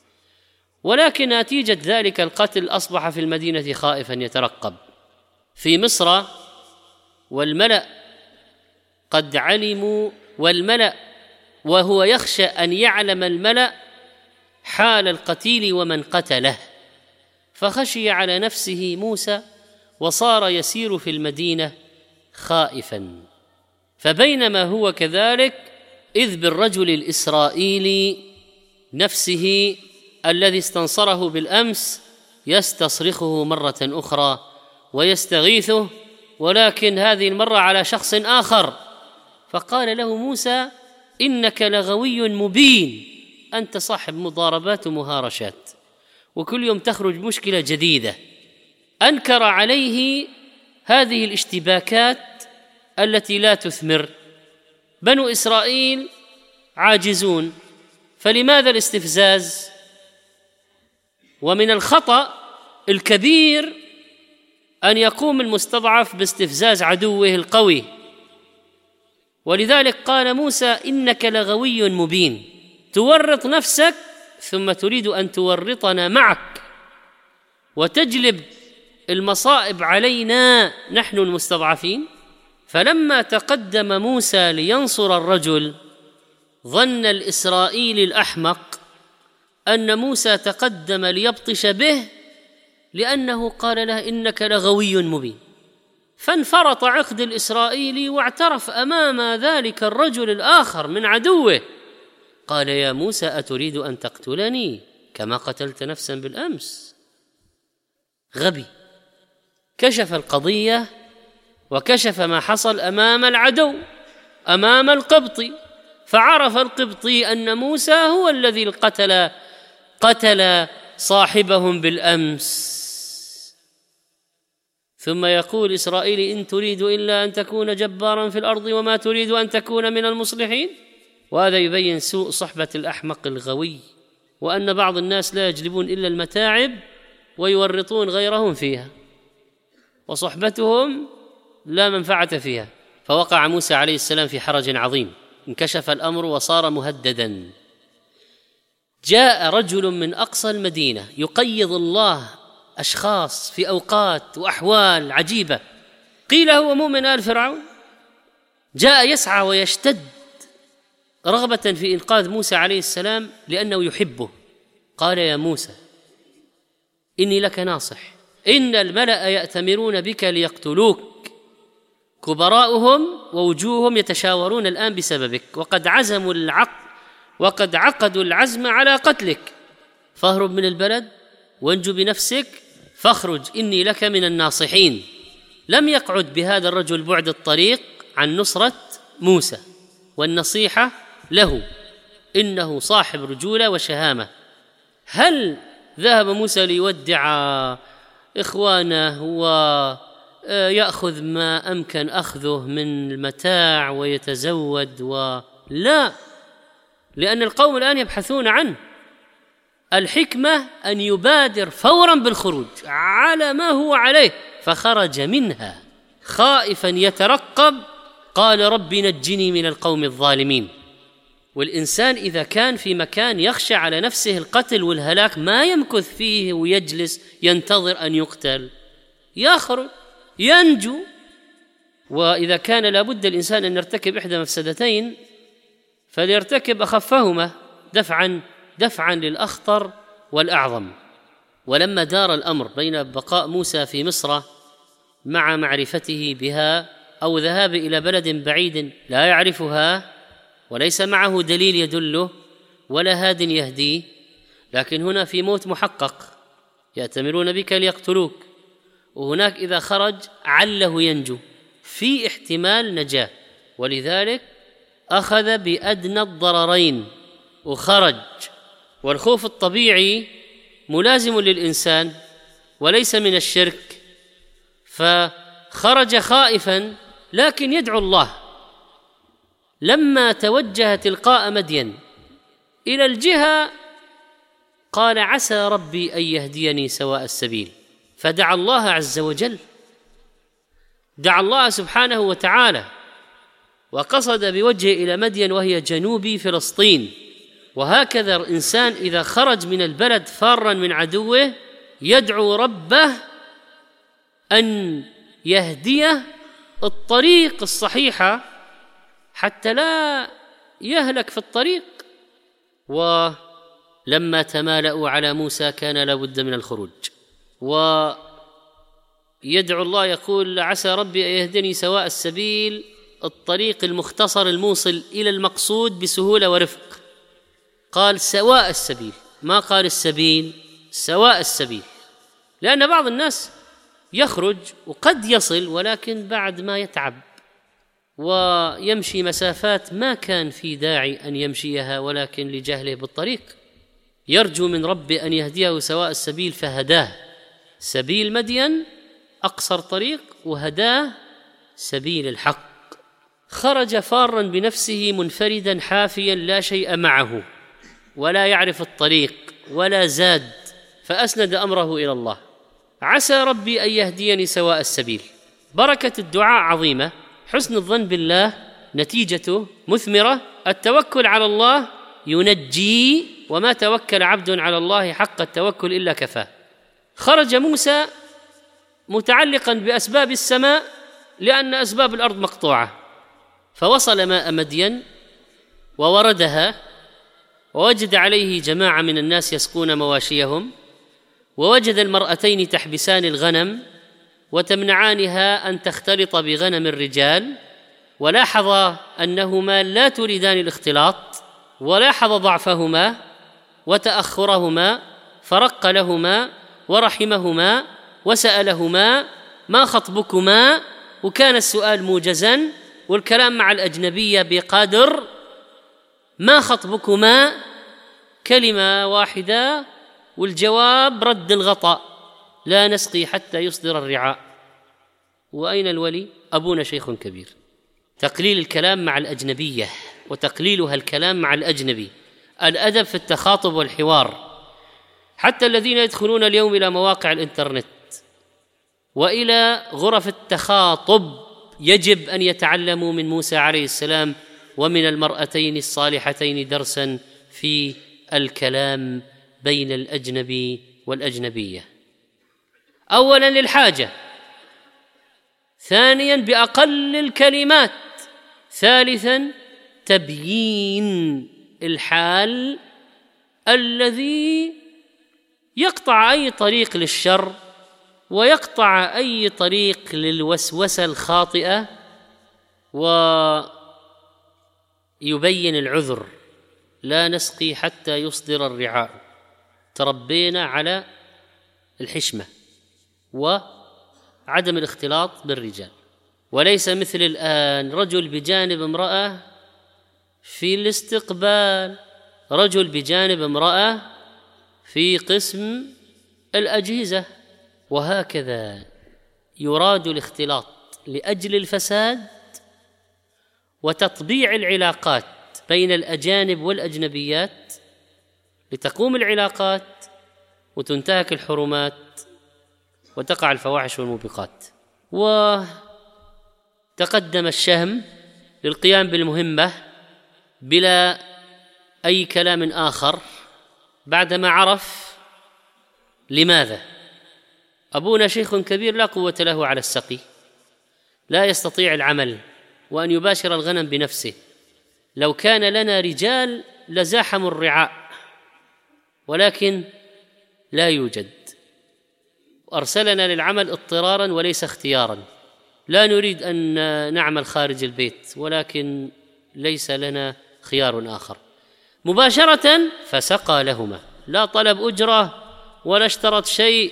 ولكن نتيجة ذلك القتل أصبح في المدينة خائفا يترقب في مصر، والملأ قد علموا، والملأ وهو يخشى أن يعلم الملأ حال القتيل ومن قتله، فخشي على نفسه موسى وصار يسير في المدينة خائفا. فبينما هو كذلك إذ بالرجل الإسرائيلي نفسه الذي استنصره بالأمس يستصرخه مرة أخرى ويستغيثه، ولكن هذه المرة على شخص آخر، فقال له موسى: إنك لغوي مبين، أنت صاحب مضاربات ومهارشات، وكل يوم تخرج مشكلة جديدة. أنكر عليه هذه الاشتباكات التي لا تثمر. بنو إسرائيل عاجزون، فلماذا الاستفزاز؟ ومن الخطأ الكبير أن يقوم المستضعف باستفزاز عدوه القوي، ولذلك قال موسى: إنك لغوي مبين، تورط نفسك ثم تريد أن تورطنا معك وتجلب المصائب علينا نحن المستضعفين. فلما تقدم موسى لينصر الرجل ظن الإسرائيلي الأحمق أن موسى تقدم ليبطش به لأنه قال له: إنك لغوي مبين، فانفرط عقد الإسرائيلي واعترف أمام ذلك الرجل الآخر من عدوه، قال: يا موسى أتريد أن تقتلني كما قتلت نفسا بالأمس؟ غبي. كشف القضية وكشف ما حصل أمام العدو، أمام القبطي، فعرف القبطي أن موسى هو الذي قتل قتل صاحبهم بالأمس. ثم يقول إسرائيلي: إن تريد إلا أن تكون جبارا في الأرض وما تريد أن تكون من المصلحين. وهذا يبين سوء صحبة الأحمق الغوي، وأن بعض الناس لا يجلبون إلا المتاعب ويورطون غيرهم فيها، وصحبتهم لا منفعة فيها. فوقع موسى عليه السلام في حرج عظيم، انكشف الأمر وصار مهددا. جاء رجل من أقصى المدينة يقيض الله أشخاص في أوقات وأحوال عجيبة، قيل هو مؤمن آل فرعون، جاء يسعى ويشتد رغبة في إنقاذ موسى عليه السلام لأنه يحبه. قال: يا موسى إني لك ناصح، إن الملأ يأتمرون بك ليقتلوك، كبراؤهم ووجوههم يتشاورون الآن بسببك، وقد عزموا العقد وقد عقدوا العزم على قتلك، فاهرب من البلد وانجو بنفسك فاخرج، إني لك من الناصحين. لم يقعد بهذا الرجل بعد الطريق عن نصرة موسى والنصيحة له، إنه صاحب رجولة وشهامة. هل ذهب موسى ليودع إخوانه ويأخذ ما أمكن أخذه من المتاع ويتزود؟ ولا، لأن القوم الآن يبحثون عنه. الحكمة أن يبادر فورا بالخروج على ما هو عليه، فخرج منها خائفا يترقب، قال: رب نجني من القوم الظالمين. والإنسان إذا كان في مكان يخشى على نفسه القتل والهلاك ما يمكث فيه ويجلس ينتظر أن يقتل، يخرج ينجو. وإذا كان لابد الإنسان أن يرتكب إحدى مفسدتين فليرتكب أخفهما دفعا دفعا للأخطر والأعظم. ولما دار الأمر بين بقاء موسى في مصر مع معرفته بها أو ذهاب إلى بلد بعيد لا يعرفها وليس معه دليل يدله ولا هاد يهديه، لكن هنا في موت محقق، يأتمرون بك ليقتلوك وهناك إذا خرج عله ينجو، في احتمال نجاة، ولذلك أخذ بأدنى الضررين وخرج. والخوف الطبيعي ملازم للإنسان وليس من الشرك، فخرج خائفا لكن يدعو الله. لما توجه تلقاء مدين إلى الجهة قال عسى ربي أن يهديني سواء السبيل، فدعا الله عز وجل، دعا الله سبحانه وتعالى، وقصد بوجهه إلى مدين وهي جنوب فلسطين. وهكذا الإنسان إذا خرج من البلد فارا من عدوه يدعو ربه أن يهديه الطريق الصحيحة حتى لا يهلك في الطريق. ولما تمالأوا على موسى كان لابد من الخروج، ويدعو الله يقول عسى ربي أن يهدني سواء السبيل، الطريق المختصر الموصل إلى المقصود بسهولة ورفق. قال سواء السبيل، ما قال السبيل، سواء السبيل، لأن بعض الناس يخرج وقد يصل ولكن بعد ما يتعب ويمشي مسافات ما كان في داعي أن يمشيها، ولكن لجهله بالطريق يرجو من ربه أن يهديه سواء السبيل فهداه سبيل مدين أقصر طريق، وهداه سبيل الحق. خرج فارا بنفسه منفردا حافيا لا شيء معه ولا يعرف الطريق ولا زاد، فأسند أمره إلى الله. عسى ربي أن يهديني سواء السبيل. بركة الدعاء عظيمة، حسن الظن بالله نتيجته مثمرة، التوكل على الله ينجي، وما توكل عبد على الله حق التوكل إلا كفاه. خرج موسى متعلقا بأسباب السماء لأن أسباب الأرض مقطوعة، فوصل ماء مدين ووردها، ووجد عليه جماعة من الناس يسقون مواشيهم، ووجد المرأتين تحبسان الغنم وتمنعانها أن تختلط بغنم الرجال، ولاحظ أنهما لا تريدان الاختلاط، ولاحظ ضعفهما وتأخرهما، فرق لهما ورحمهما وسألهما ما خطبكما، وكان السؤال موجزا، والكلام مع الأجنبية بقدر ما خطبكما كلمة واحدة، والجواب رد الغطاء لا نسقي حتى يصدر الرعاء. وأين الولي؟ أبونا شيخ كبير. تقليل الكلام مع الأجنبية وتقليلها الكلام مع الأجنبي، الأدب في التخاطب والحوار. حتى الذين يدخلون اليوم إلى مواقع الإنترنت وإلى غرف التخاطب يجب أن يتعلموا من موسى عليه السلام ومن المرأتين الصالحتين درسا في الكلام بين الأجنبي والأجنبية. أولا للحاجة، ثانيا بأقل الكلمات، ثالثا تبيين الحال الذي يقطع أي طريق للشر ويقطع أي طريق للوسوسة الخاطئة، ويبين العذر. لا نسقي حتى يصدر الرعاء، تربينا على الحشمة وعدم الاختلاط بالرجال، وليس مثل الآن رجل بجانب امرأة في الاستقبال، رجل بجانب امرأة في قسم الأجهزة، وهكذا يراد الاختلاط لأجل الفساد وتطبيع العلاقات بين الأجانب والأجنبيات، لتقوم العلاقات وتنتهك الحرمات وتقع الفواحش والموبقات. وتقدم الشهم للقيام بالمهمة بلا أي كلام آخر بعدما عرف لماذا. أبونا شيخ كبير لا قوة له على السقي، لا يستطيع العمل وأن يباشر الغنم بنفسه. لو كان لنا رجال لزاحموا الرعاء، ولكن لا يوجد. أرسلنا للعمل اضطرارا وليس اختيارا، لا نريد أن نعمل خارج البيت، ولكن ليس لنا خيار آخر. مباشرة فسقى لهما، لا طلب أجرة ولا اشترط شيء،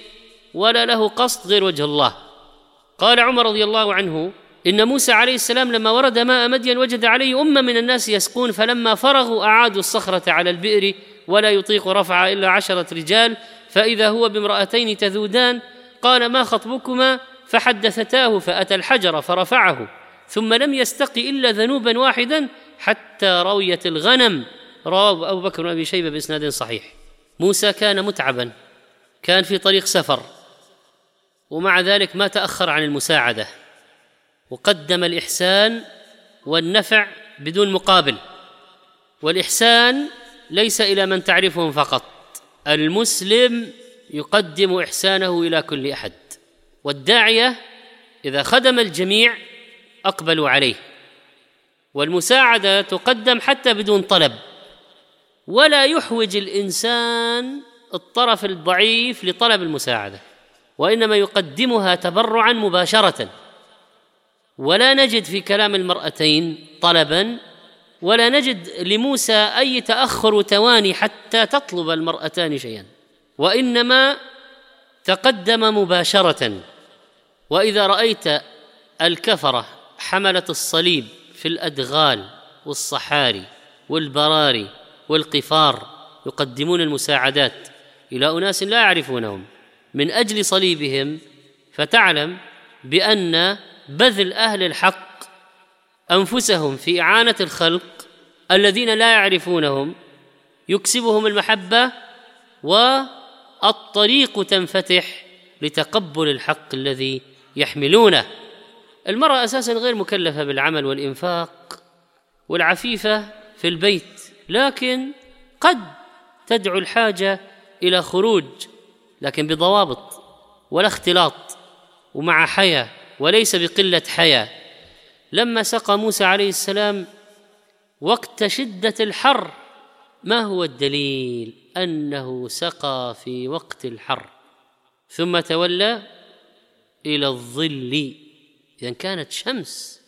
ولا له قصد غير وجه الله. قال عمر رضي الله عنه: إن موسى عليه السلام لما ورد ماء مدين وجد عليه أمة من الناس يسقون، فلما فرغوا أعادوا الصخرة على البئر ولا يطيق رفعها إلا عشرة رجال، فإذا هو بامرأتين تذودان. قال: ما خطبكما؟ فحدثتاه، فأتى الحجر فرفعه، ثم لم يستقي إلا ذنوبا واحدا حتى رويت الغنم. رواه أبو بكر وأبي شيبة بإسناد صحيح. موسى كان متعبا، كان في طريق سفر، ومع ذلك ما تأخر عن المساعدة، وقدم الإحسان والنفع بدون مقابل. والإحسان ليس إلى من تعرفهم فقط، المسلم يقدم إحسانه إلى كل أحد، والداعية إذا خدم الجميع أقبلوا عليه. والمساعدة تقدم حتى بدون طلب، ولا يحوج الإنسان الطرف الضعيف لطلب المساعدة، وإنما يقدمها تبرعا مباشرة. ولا نجد في كلام المرأتين طلبا، ولا نجد لموسى أي تأخر وتواني حتى تطلب المرأتان شيئا، وإنما تقدم مباشرة. وإذا رأيت الكفرة حملة الصليب في الأدغال والصحاري والبراري والقفار يقدمون المساعدات إلى أناس لا يعرفونهم من أجل صليبهم، فتعلم بأن بذل أهل الحق أنفسهم في إعانة الخلق الذين لا يعرفونهم يكسبهم المحبة، والطريق تنفتح لتقبل الحق الذي يحملونه. المرأة أساساً غير مكلفة بالعمل والإنفاق، والعفيفة في البيت، لكن قد تدعو الحاجة إلى خروج، لكن بضوابط ولا اختلاط، ومع حياة وليس بقلة حياة. لما سقى موسى عليه السلام وقت شدة الحر، ما هو الدليل أنه سقى في وقت الحر؟ ثم تولى إلى الظل، إذن كانت شمس،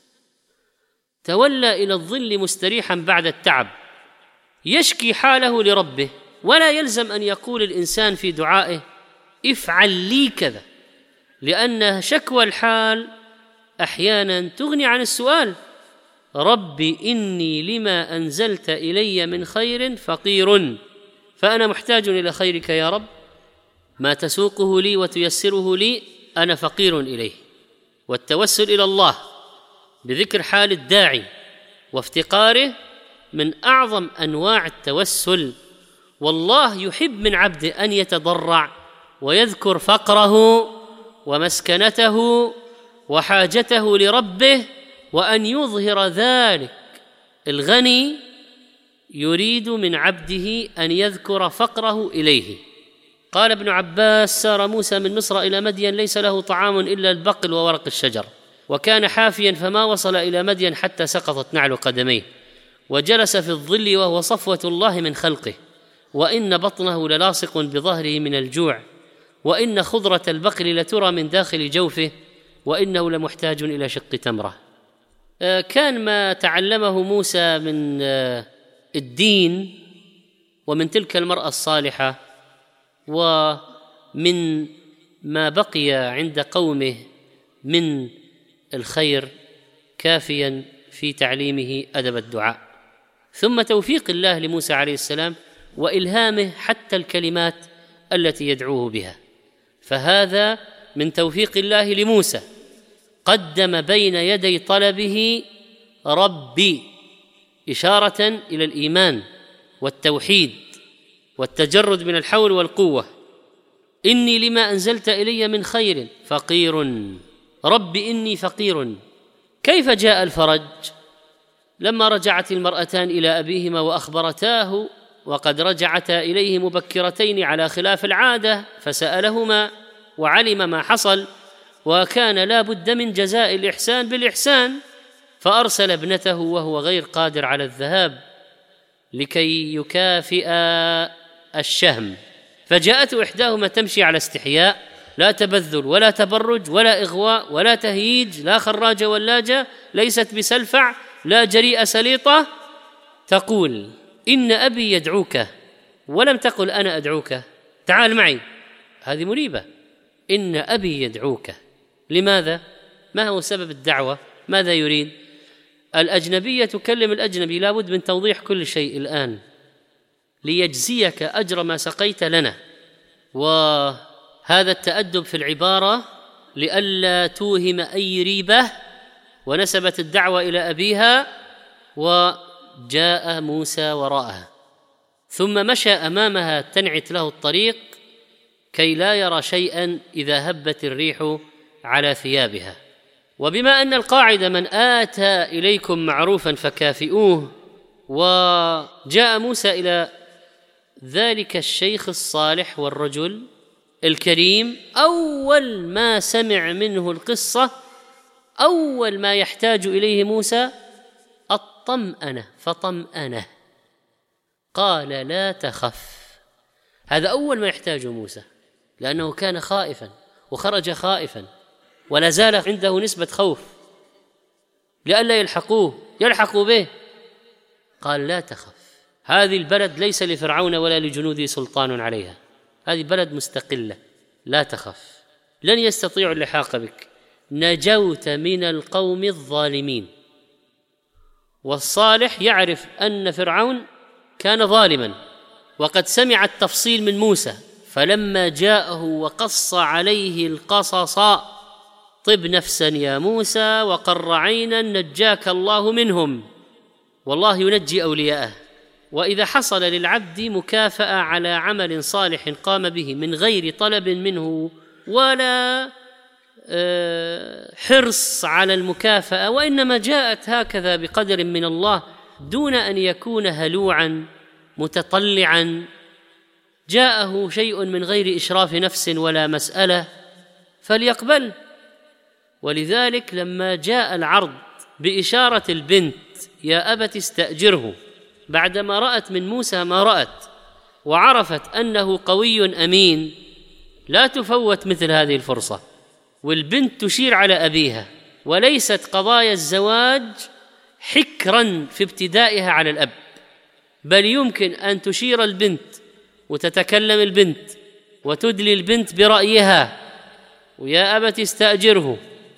تولى إلى الظل مستريحا بعد التعب، يشكي حاله لربه. ولا يلزم أن يقول الإنسان في دعائه افعل لي كذا، لأن شكوى الحال أحيانا تغني عن السؤال. ربي إني لما أنزلت إلي من خير فقير، فأنا محتاج إلى خيرك يا رب، ما تسوقه لي وتيسره لي أنا فقير إليه. والتوسل إلى الله بذكر حال الداعي وافتقاره من أعظم أنواع التوسل. والله يحب من عبده أن يتضرع ويذكر فقره ومسكنته وحاجته لربه، وأن يظهر ذلك. الغني يريد من عبده أن يذكر فقره إليه. قال ابن عباس: سار موسى من مصر إلى مدين ليس له طعام إلا البقل وورق الشجر، وكان حافيا فما وصل إلى مدين حتى سقطت نعل قدميه، وجلس في الظل وهو صفوة الله من خلقه، وإن بطنه للاصق بظهره من الجوع، وإن خضرة البقل لترى من داخل جوفه، وإنه لمحتاج إلى شق تمرة. كان ما تعلمه موسى من الدين ومن تلك المرأة الصالحة ومن ما بقي عند قومه من الخير كافيا في تعليمه أدب الدعاء. ثم توفيق الله لموسى عليه السلام وإلهامه حتى الكلمات التي يدعوه بها، فهذا من توفيق الله لموسى. قدم بين يدي طلبه ربي إشارة إلى الإيمان والتوحيد والتجرد من الحول والقوة. إني لما أنزلت إلي من خير فقير، ربي إني فقير. كيف جاء الفرج؟ لما رجعت المرأتان إلى أبيهما وأخبرتاه، وقد رجعتا إليه مبكرتين على خلاف العادة، فسألهما وعلم ما حصل، وكان لا بد من جزاء الإحسان بالإحسان، فأرسل ابنته وهو غير قادر على الذهاب لكي يكافئ الشهم، فجاءت إحداهما تمشي على استحياء، لا تبذل ولا تبرج ولا إغواء ولا تهييج، لا خراجة ولاجة، ليست بسلفع، لا جريئة سليطة، تقول: إن أبي يدعوك، ولم تقل أنا أدعوك، تعال معي. هذه مريبة. إن أبي يدعوك. لماذا؟ ما هو سبب الدعوة؟ ماذا يريد؟ الأجنبية تكلم الأجنبي، لا بد من توضيح كل شيء الآن ليجزيك أجر ما سقيت لنا. وهذا التأدب في العبارة لئلا توهم أي ريبة. ونسبت الدعوة إلى أبيها، وجاء موسى وراءها، ثم مشى أمامها تنعت له الطريق كي لا يرى شيئا إذا هبت الريح على ثيابها. وبما أن القاعدة من آتى إليكم معروفا فكافئوه، وجاء موسى إلى ذلك الشيخ الصالح والرجل الكريم، أول ما سمع منه القصة أول ما يحتاج إليه موسى الطمأنة، فطمأنه قال لا تخف. هذا أول ما يحتاجه موسى، لأنه كان خائفا وخرج خائفا ولا زال عنده نسبة خوف لئلا يلحقوه يلحقوا به. قال لا تخف، هذه البلد ليس لفرعون ولا لجنوده سلطان عليها، هذه بلد مستقلة، لا تخف، لن يستطيعوا اللحاق بك، نجوت من القوم الظالمين. والصالح يعرف أن فرعون كان ظالما، وقد سمع التفصيل من موسى، فلما جاءه وقص عليه القصص طب نفسا يا موسى وقر عينا نجاك الله منهم، والله ينجي أولياءه. وإذا حصل للعبد مكافأة على عمل صالح قام به من غير طلب منه ولا حرص على المكافأة، وإنما جاءت هكذا بقدر من الله دون أن يكون هلوعا متطلعا، جاءه شيء من غير إشراف نفس ولا مسألة، فليقبل. ولذلك لما جاء العرض بإشارة البنت يا أبت استأجره، بعدما رأت من موسى ما رأت وعرفت أنه قوي أمين، لا تفوت مثل هذه الفرصة. والبنت تشير على أبيها، وليست قضايا الزواج حكرا في ابتدائها على الأب، بل يمكن أن تشير البنت وتتكلم البنت وتدلي البنت برأيها، ويا أبت استأجره،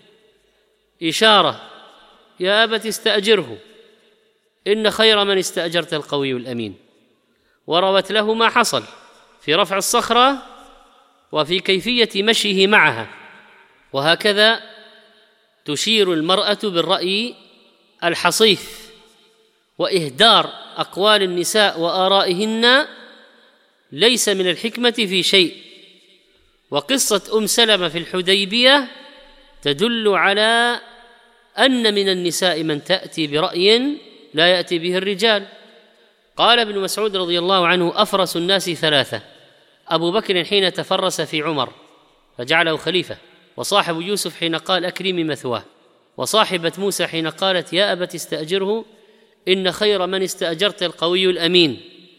إشارة يا أبت استأجره إن خير من استأجرت القوي الأمين. وروت له ما حصل في رفع الصخرة وفي كيفية مشيه معها. وهكذا تشير المرأة بالرأي الحصيف وإهدار أقوال النساء وآرائهن ليس من الحكمة في شيء. وقصة أم سلمة في الحديبية تدل على أن من النساء من تأتي برأي لا يأتي به الرجال. قال ابن مسعود رضي الله عنه أفرس الناس ثلاثة: أبو بكر حين تفرس في عمر فجعله خليفة، وصاحب يوسف حين قال أكرمي مثواه، وصاحبة موسى حين قالت يا أبت استأجره إن خير من استأجرت القوي الأمين.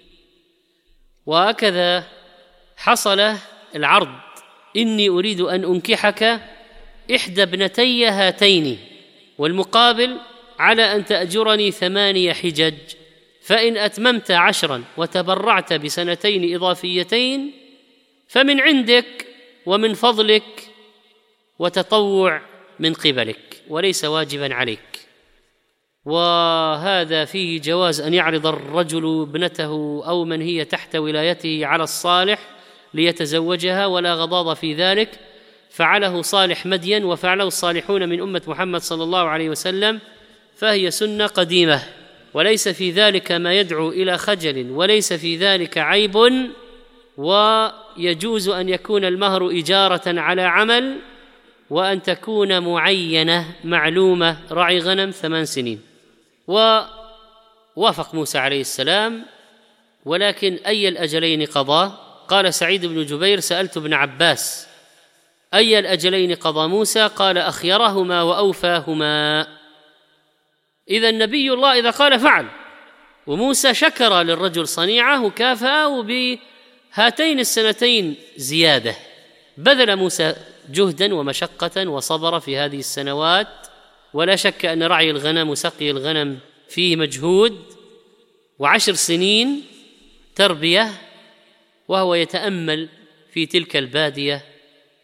وهكذا حصل العرض: إني أريد أن أنكحك إحدى ابنتي هاتين، والمقابل على أن تأجرني ثماني حجج، فإن أتممت عشرا وتبرعت بسنتين إضافيتين فمن عندك ومن فضلك وتطوع من قبلك وليس واجبا عليك. وهذا فيه جواز أن يعرض الرجل ابنته أو من هي تحت ولايته على الصالح ليتزوجها، ولا غضاض في ذلك، فعله صالح مدين وفعله الصالحون من أمة محمد صلى الله عليه وسلم، فهي سنة قديمة وليس في ذلك ما يدعو إلى خجل، وليس في ذلك عيب، ويجوز أن يكون المهر إجارة على عمل، وأن تكون معينة معلومة، رعي غنم ثمان سنين. ووافق موسى عليه السلام، ولكن أي الأجلين قضى؟ قال سعيد بن جبير: سألت ابن عباس أي الأجلين قضى موسى؟ قال: أخيرهما وأوفاهما. إذا النبي الله إذا قال فعل، وموسى شكر للرجل صنيعه وكافأه بهاتين السنتين زيادة. بذل موسى جهدا ومشقة وصبر في هذه السنوات، ولا شك أن رعي الغنم وسقي الغنم فيه مجهود، وعشر سنين تربية وهو يتأمل في تلك البادية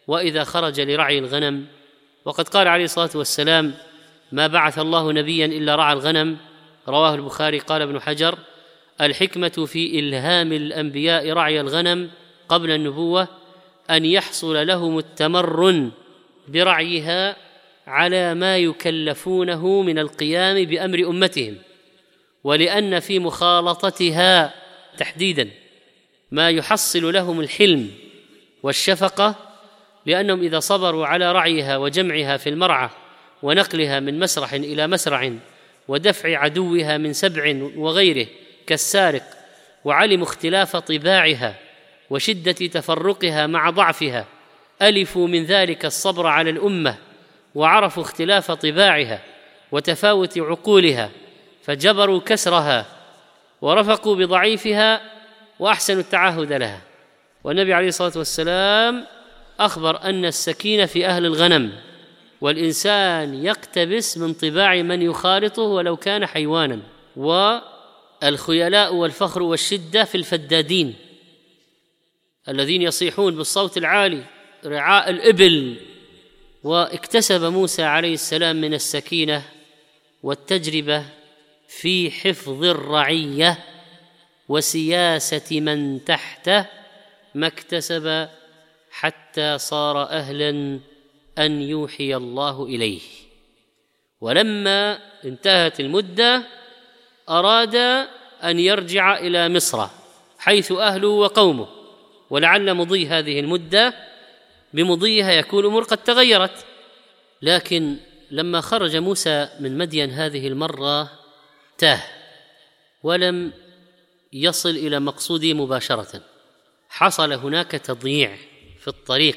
وإذا خرج لرعي الغنم. وقد قال عليه الصلاة والسلام: ما بعث الله نبيا إلا رعى الغنم، رواه البخاري. قال ابن حجر: الحكمة في إلهام الأنبياء رعي الغنم قبل النبوة أن يحصل لهم التمرن برعيها على ما يكلفونه من القيام بأمر أمتهم، ولأن في مخالطتها تحديدا ما يحصل لهم الحلم والشفقة، لأنهم إذا صبروا على رعيها وجمعها في المرعى ونقلها من مسرح إلى مسرع ودفع عدوها من سبع وغيره كالسارق، وعلموا اختلاف طباعها وشدة تفرقها مع ضعفها، ألفوا من ذلك الصبر على الأمة، وعرفوا اختلاف طباعها وتفاوت عقولها، فجبروا كسرها ورفقوا بضعيفها وأحسنوا التعاهد لها. والنبي عليه الصلاة والسلام أخبر أن السكينة في أهل الغنم، والإنسان يقتبس من طباع من يخالطه ولو كان حيوانا. والخيلاء والفخر والشدة في الفدادين الذين يصيحون بالصوت العالي رعاء الإبل. واكتسب موسى عليه السلام من السكينة والتجربة في حفظ الرعية وسياسة من تحته ما اكتسب، حتى صار أهلاً أن يوحي الله إليه. ولما انتهت المدة أراد أن يرجع إلى مصر حيث أهله وقومه، ولعل مضي هذه المدة بمضيها يكون الأمور قد تغيرت. لكن لما خرج موسى من مدين هذه المرة تاه ولم يصل إلى مقصوده مباشرة، حصل هناك تضييع في الطريق،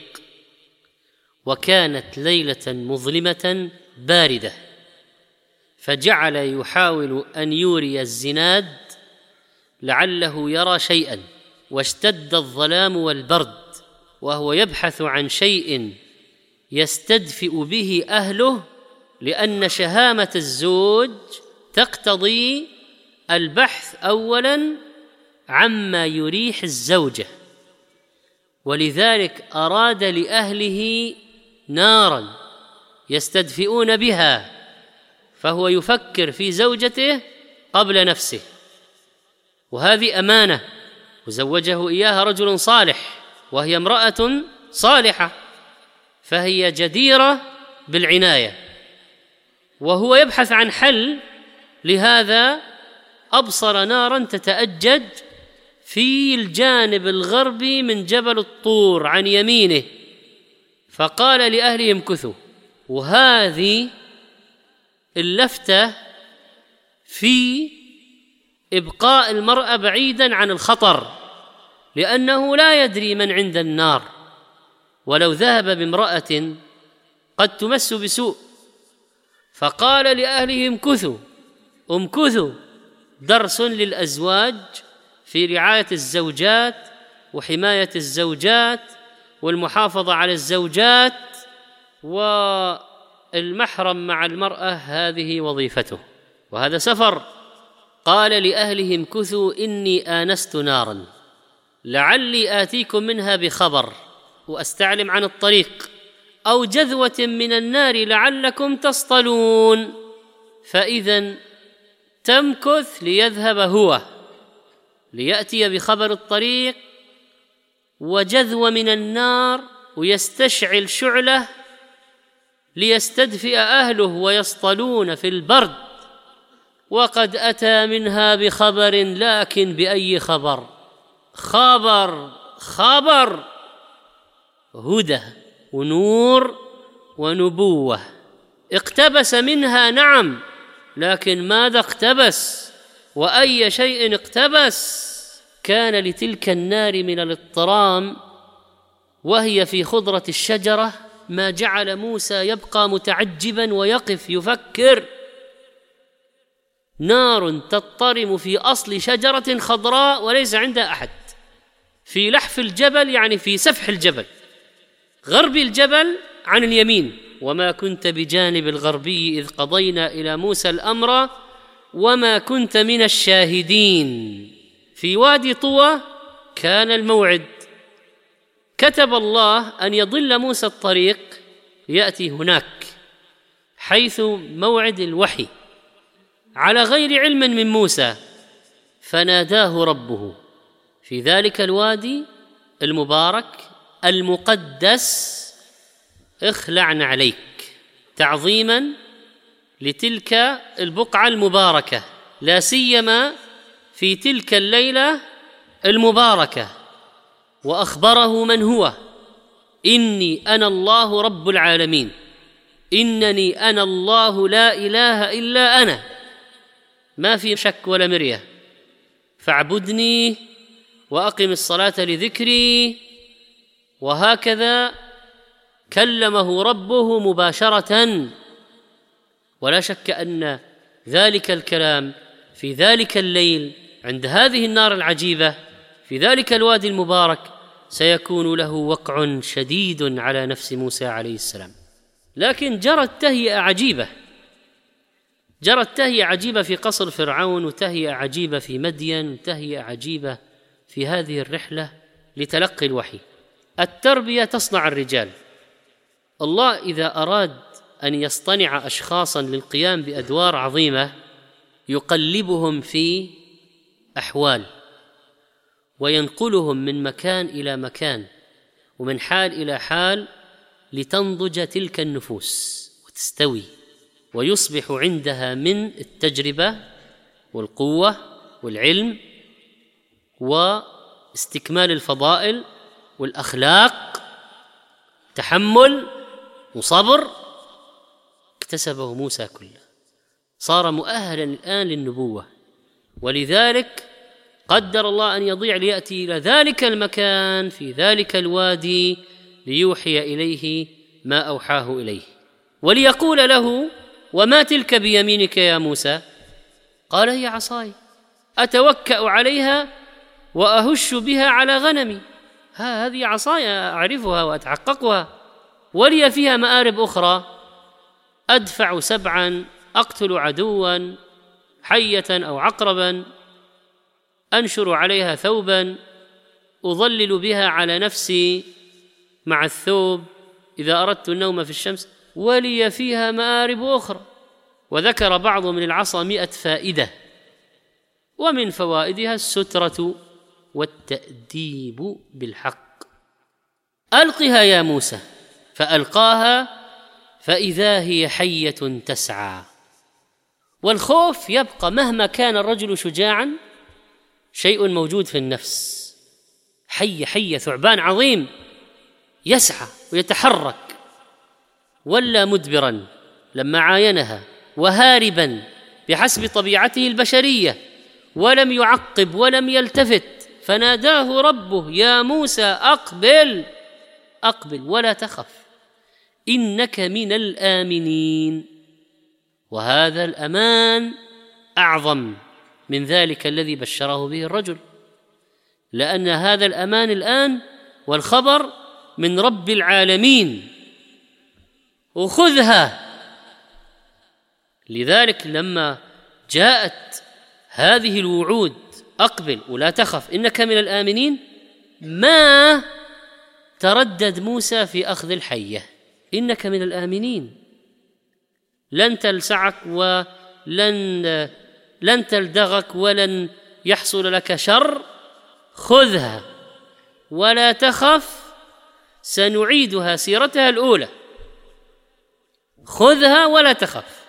وكانت ليلة مظلمة باردة، فجعل يحاول أن يوري الزناد لعله يرى شيئا، واشتد الظلام والبرد، وهو يبحث عن شيء يستدفئ به أهله، لأن شهامة الزوج تقتضي البحث أولاً عما يريح الزوجة، ولذلك أراد لأهله ناراً يستدفئون بها، فهو يفكر في زوجته قبل نفسه، وهذه أمانة، وزوجه إياها رجل صالح وهي امرأة صالحة، فهي جديرة بالعناية، وهو يبحث عن حل. لهذا أبصر ناراً تتأجج في الجانب الغربي من جبل الطور عن يمينه، فقال لأهله امكثوا. وهذه اللفتة في إبقاء المرأة بعيداً عن الخطر، لأنه لا يدري من عند النار، ولو ذهب بامرأة قد تمس بسوء. فقال لأهله امكثوا. امكثوا درس للأزواج في رعاية الزوجات وحماية الزوجات والمحافظة على الزوجات، والمحرم مع المرأة هذه وظيفته، وهذا سفر. قال لأهله امكثوا إني آنست نارا لعلي آتيكم منها بخبر وأستعلم عن الطريق، أو جذوة من النار لعلكم تصطلون. فإذا تمكث ليذهب هو ليأتي بخبر الطريق، وجذوة من النار ويستشعل شعلة ليستدفئ أهله ويصطلون في البرد. وقد أتى منها بخبر، لكن بأي خبر؟ خبر خبر هدى ونور ونبوة. اقتبس منها نعم، لكن ماذا اقتبس وأي شيء اقتبس؟ كان لتلك النار من الاضطرام وهي في خضرة الشجرة ما جعل موسى يبقى متعجبا ويقف يفكر. نار تضطرم في أصل شجرة خضراء وليس عندها أحد، في لحف الجبل يعني في سفح الجبل، غرب الجبل عن اليمين. وما كنت بجانب الغربي إذ قضينا إلى موسى الأمر وما كنت من الشاهدين. في وادي طوى كان الموعد، كتب الله أن يضل موسى الطريق يأتي هناك حيث موعد الوحي على غير علم من موسى، فناداه ربه في ذلك الوادي المبارك المقدس: اخلع عليك، تعظيما لتلك البقعة المباركة، لا سيما في تلك الليلة المباركة. وأخبره من هو: إني أنا الله رب العالمين، إنني أنا الله لا إله إلا أنا، ما في شك ولا مرية، فاعبدني وأقم الصلاة لذكري. وهكذا كلمه ربه مباشرة، ولا شك أن ذلك الكلام في ذلك الليل عند هذه النار العجيبة في ذلك الوادي المبارك سيكون له وقع شديد على نفس موسى عليه السلام. لكن جرت تهيئة عجيبة، جرت تهيئة عجيبة في قصر فرعون، وتهيئة عجيبة في مدين، وتهيئة عجيبة في هذه الرحلة لتلقي الوحي. التربية تصنع الرجال. الله إذا أراد أن يصطنع أشخاصا للقيام بأدوار عظيمة يقلبهم في أحوال وينقلهم من مكان إلى مكان ومن حال إلى حال لتنضج تلك النفوس وتستوي ويصبح عندها من التجربة والقوة والعلم واستكمال الفضائل والأخلاق، تحمل وصبر، اكتسبه موسى كله، صار مؤهلا الآن للنبوة. ولذلك قدر الله أن يضيع ليأتي إلى ذلك المكان في ذلك الوادي ليوحي إليه ما أوحاه إليه، وليقول له: وما تلك بيمينك يا موسى؟ قال: هي عصاي أتوكأ عليها وأهش بها على غنمي. ها هذه عصاي أعرفها وأتحققها، ولي فيها مآرب أخرى: أدفع سبعا، أقتل عدوا، حية أو عقربا، أنشر عليها ثوبا، أظلل بها على نفسي مع الثوب إذا أردت النوم في الشمس، ولي فيها مآرب أخرى. وذكر بعض من العصا مئة فائدة، ومن فوائدها السترة والتأديب بالحق. ألقها يا موسى، فألقاها فإذا هي حية تسعى. والخوف يبقى مهما كان الرجل شجاعا، شيء موجود في النفس، حية حية ثعبان عظيم يسعى ويتحرك. ولا مدبرا لما عاينها، وهاربا بحسب طبيعته البشرية، ولم يعقب ولم يلتفت، فناداه ربه: يا موسى أقبل أقبل ولا تخف إنك من الآمنين. وهذا الأمان أعظم من ذلك الذي بشره به الرجل، لأن هذا الأمان الآن والخبر من رب العالمين. وخذها. لذلك لما جاءت هذه الوعود: أقبل ولا تخف إنك من الآمنين، ما تردد موسى في أخذ الحية. إنك من الآمنين، لن تلسعك ولن لن تلدغك ولن يحصل لك شر، خذها ولا تخف سنعيدها سيرتها الأولى. خذها ولا تخف.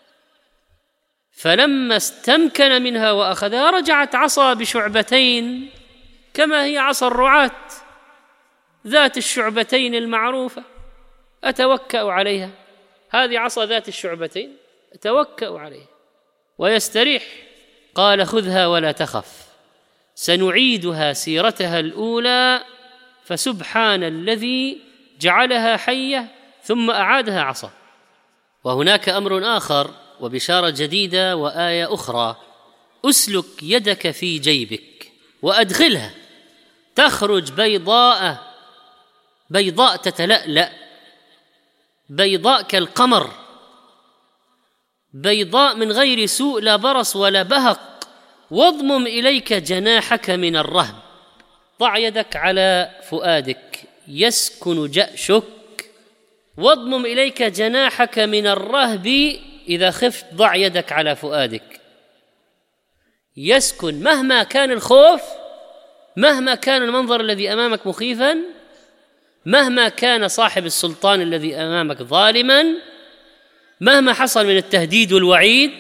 فلما استمكن منها وأخذها رجعت عصا بشعبتين كما هي عصا الرعاة ذات الشعبتين المعروفة، أتوكأ عليها. هذه عصا ذات الشعبتين أتوكأ عليها ويستريح. قال: خذها ولا تخف سنعيدها سيرتها الأولى. فسبحان الذي جعلها حية ثم أعادها عصا. وهناك أمر آخر وبشارة جديدة وآية أخرى: أسلك يدك في جيبك وأدخلها تخرج بيضاء بيضاء تتلألأ، بيضاء كالقمر، بيضاء من غير سوء، لا برص ولا بهق. واضمم إليك جناحك من الرهب. ضع يدك على فؤادك يسكن جأشك واضمم إليك جناحك من الرهب إذا خفت ضع يدك على فؤادك. يسكن مهما كان الخوف، مهما كان المنظر الذي أمامك مخيفا، مهما كان صاحب السلطان الذي أمامك ظالما، مهما حصل من التهديد والوعيد،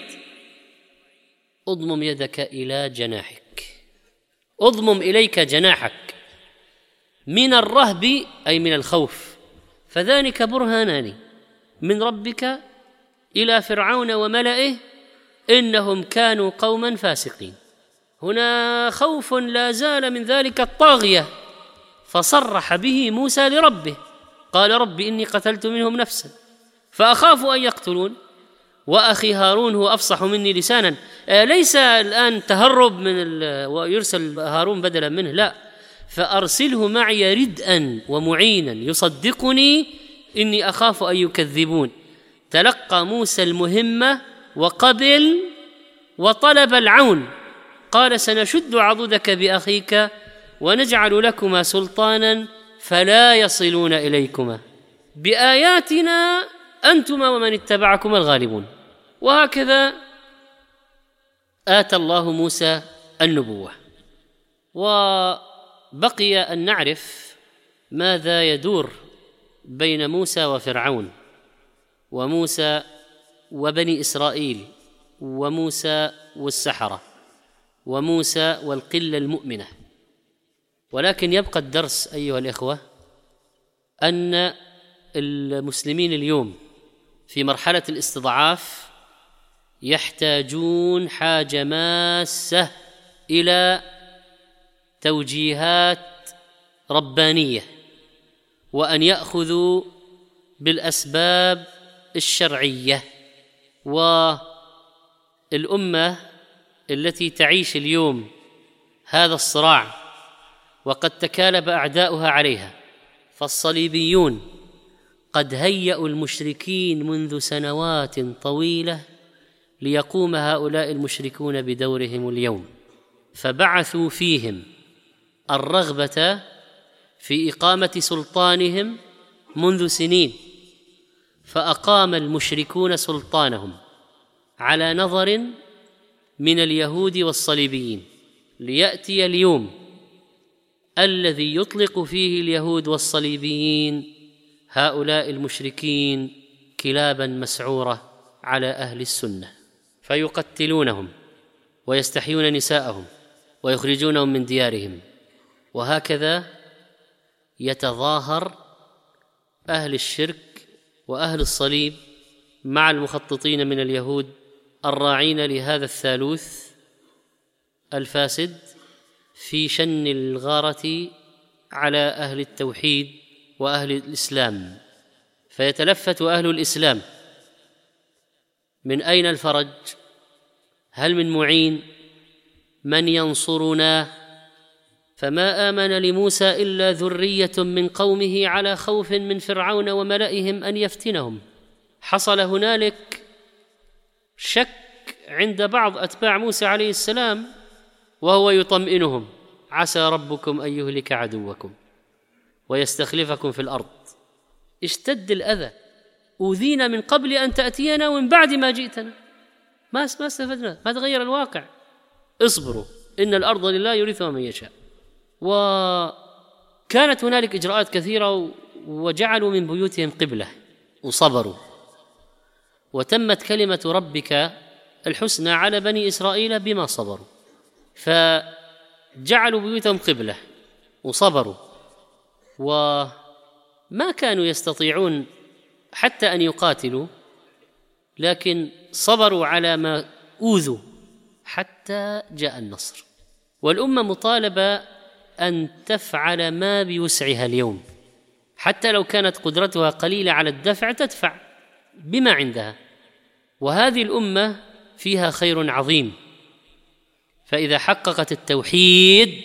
اضمم يدك إلى جناحك، اضمم إليك جناحك من الرهب أي من الخوف. فذلك برهانان من ربك إلى فرعون وملئه إنهم كانوا قوما فاسقين. هنا خوف لا زال من ذلك الطاغية، فصرح به موسى لربه، قال رب إني قتلت منهم نفسا فأخاف أن يقتلون وأخي هارون هو أفصح مني لسانا. ليس الآن تهرب من ويرسل هارون بدلا منه، لا، فأرسله معي ردءا ومعينا يصدقني إني أخاف أن يكذبون. تلقى موسى المهمة وقبل وطلب العون، قال سنشد عضدك بأخيك ونجعل لكما سلطانا فلا يصلون إليكما بآياتنا أنتما ومن اتبعكما الغالبون. وهكذا آتى الله موسى النبوة. وبقي أن نعرف ماذا يدور بين موسى وفرعون، وموسى وبني إسرائيل، وموسى والسحرة، وموسى والقلة المؤمنة. ولكن يبقى الدرس أيها الإخوة أن المسلمين اليوم في مرحلة الاستضعاف يحتاجون حاجة ماسة إلى توجيهات ربانية، وأن يأخذوا بالأسباب الشرعية. والأمة التي تعيش اليوم هذا الصراع وقد تكالب أعداؤها عليها، فالصليبيون قد هيأوا المشركين منذ سنوات طويلة ليقوم هؤلاء المشركون بدورهم اليوم، فبعثوا فيهم الرغبة في إقامة سلطانهم منذ سنين، فأقام المشركون سلطانهم على نظر من اليهود والصليبيين، ليأتي اليوم الذي يطلق فيه اليهود والصليبيين هؤلاء المشركين كلابا مسعورة على أهل السنة، فيقتلونهم ويستحيون نساءهم ويخرجونهم من ديارهم. وهكذا يتظاهر أهل الشرك وأهل الصليب مع المخططين من اليهود الراعين لهذا الثالوث الفاسد في شن الغارة على أهل التوحيد وأهل الإسلام. فيتلفت أهل الإسلام من أين الفرج؟ هل من معين؟ من ينصرنا؟ فما آمن لموسى إلا ذرية من قومه على خوف من فرعون وملئهم أن يفتنهم. حصل هنالك شك عند بعض أتباع موسى عليه السلام وهو يطمئنهم: عسى ربكم أن يهلك عدوكم ويستخلفكم في الأرض. اشتد الأذى، أوذينا من قبل أن تأتينا ومن بعد ما جئتنا، ما ما استفدنا، ما تغير الواقع. اصبروا إن الأرض لله يورثها من يشاء. وكانت هنالك إجراءات كثيرة وجعلوا من بيوتهم قبلة وصبروا، وتمت كلمة ربك الحسنى على بني إسرائيل بما صبروا، فجعلوا بيوتهم قبلة وصبروا، وما كانوا يستطيعون حتى أن يقاتلوا، لكن صبروا على ما أوذوا حتى جاء النصر. والأمة مطالبة أن تفعل ما بوسعها اليوم، حتى لو كانت قدرتها قليلة على الدفع تدفع بما عندها. وهذه الأمة فيها خير عظيم، فإذا حققت التوحيد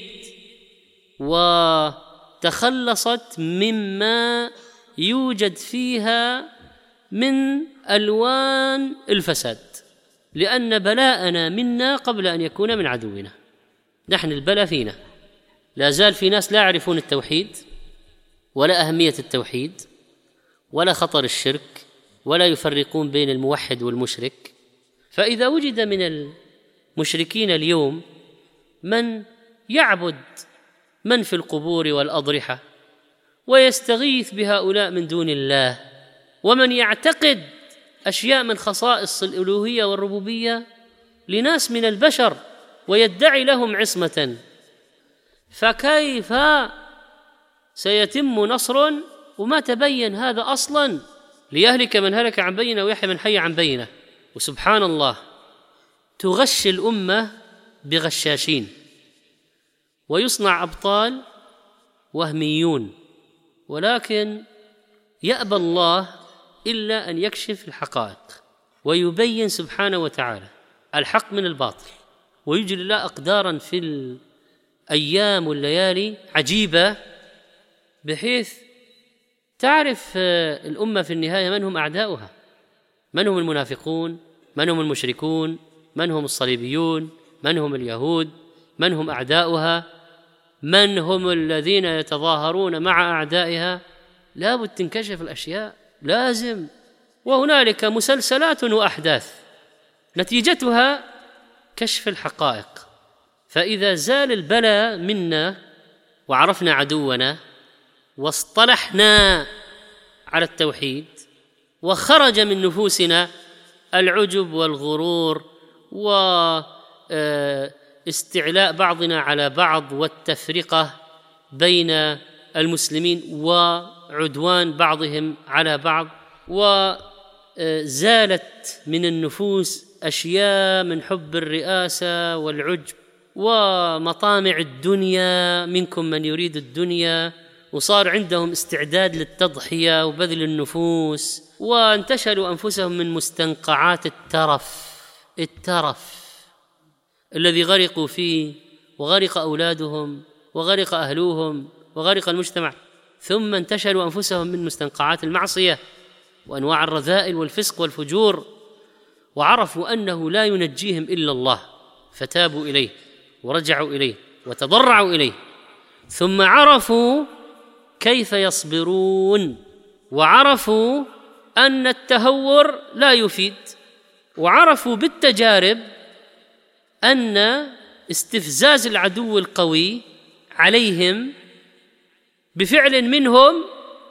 وتخلصت مما يوجد فيها من ألوان الفساد، لأن بلاءنا منا قبل أن يكون من عدونا. نحن البلاء فينا، لا زال في ناس لا يعرفون التوحيد ولا أهمية التوحيد ولا خطر الشرك، ولا يفرقون بين الموحد والمشرك. فإذا وجد من المشركين اليوم من يعبد من في القبور والأضرحة ويستغيث بهؤلاء من دون الله، ومن يعتقد أشياء من خصائص الألوهية والربوبية لناس من البشر ويدعي لهم عصمة، فكيف سيتم نصر وما تبين هذا أصلاً؟ ليهلك من هلك عن بينة ويحيى من حي عن بينة. وسبحان الله تغش الأمة بغشاشين، ويصنع أبطال وهميون، ولكن يأبى الله إلا أن يكشف الحقائق ويبين سبحانه وتعالى الحق من الباطل، ويجري الله أقداراً في الأيام والليالي عجيبة، بحيث تعرف الأمة في النهاية من هم أعداؤها، من هم المنافقون، من هم المشركون، من هم الصليبيون، من هم اليهود، من هم أعداؤها، من هم الذين يتظاهرون مع أعدائها. لابد تنكشف الأشياء، لازم. وهنالك مسلسلات وأحداث نتيجتها كشف الحقائق. فإذا زال البلاء منا وعرفنا عدونا واصطلحنا على التوحيد، وخرج من نفوسنا العجب والغرور واستعلاء بعضنا على بعض والتفرقة بين المسلمين وعدوان بعضهم على بعض، وزالت من النفوس أشياء من حب الرئاسة والعجب ومطامع الدنيا، منكم من يريد الدنيا، وصار عندهم استعداد للتضحية وبذل النفوس، وانتشلوا أنفسهم من مستنقعات الترف الترف الذي غرقوا فيه، وغرق أولادهم وغرق أهلوهم وغرق المجتمع، ثم انتشلوا أنفسهم من مستنقعات المعصية وأنواع الرذائل والفسق والفجور، وعرفوا أنه لا ينجيهم إلا الله، فتابوا إليه ورجعوا إليه وتضرعوا إليه، ثم عرفوا كيف يصبرون، وعرفوا أن التهور لا يفيد، وعرفوا بالتجارب أن استفزاز العدو القوي عليهم بفعل منهم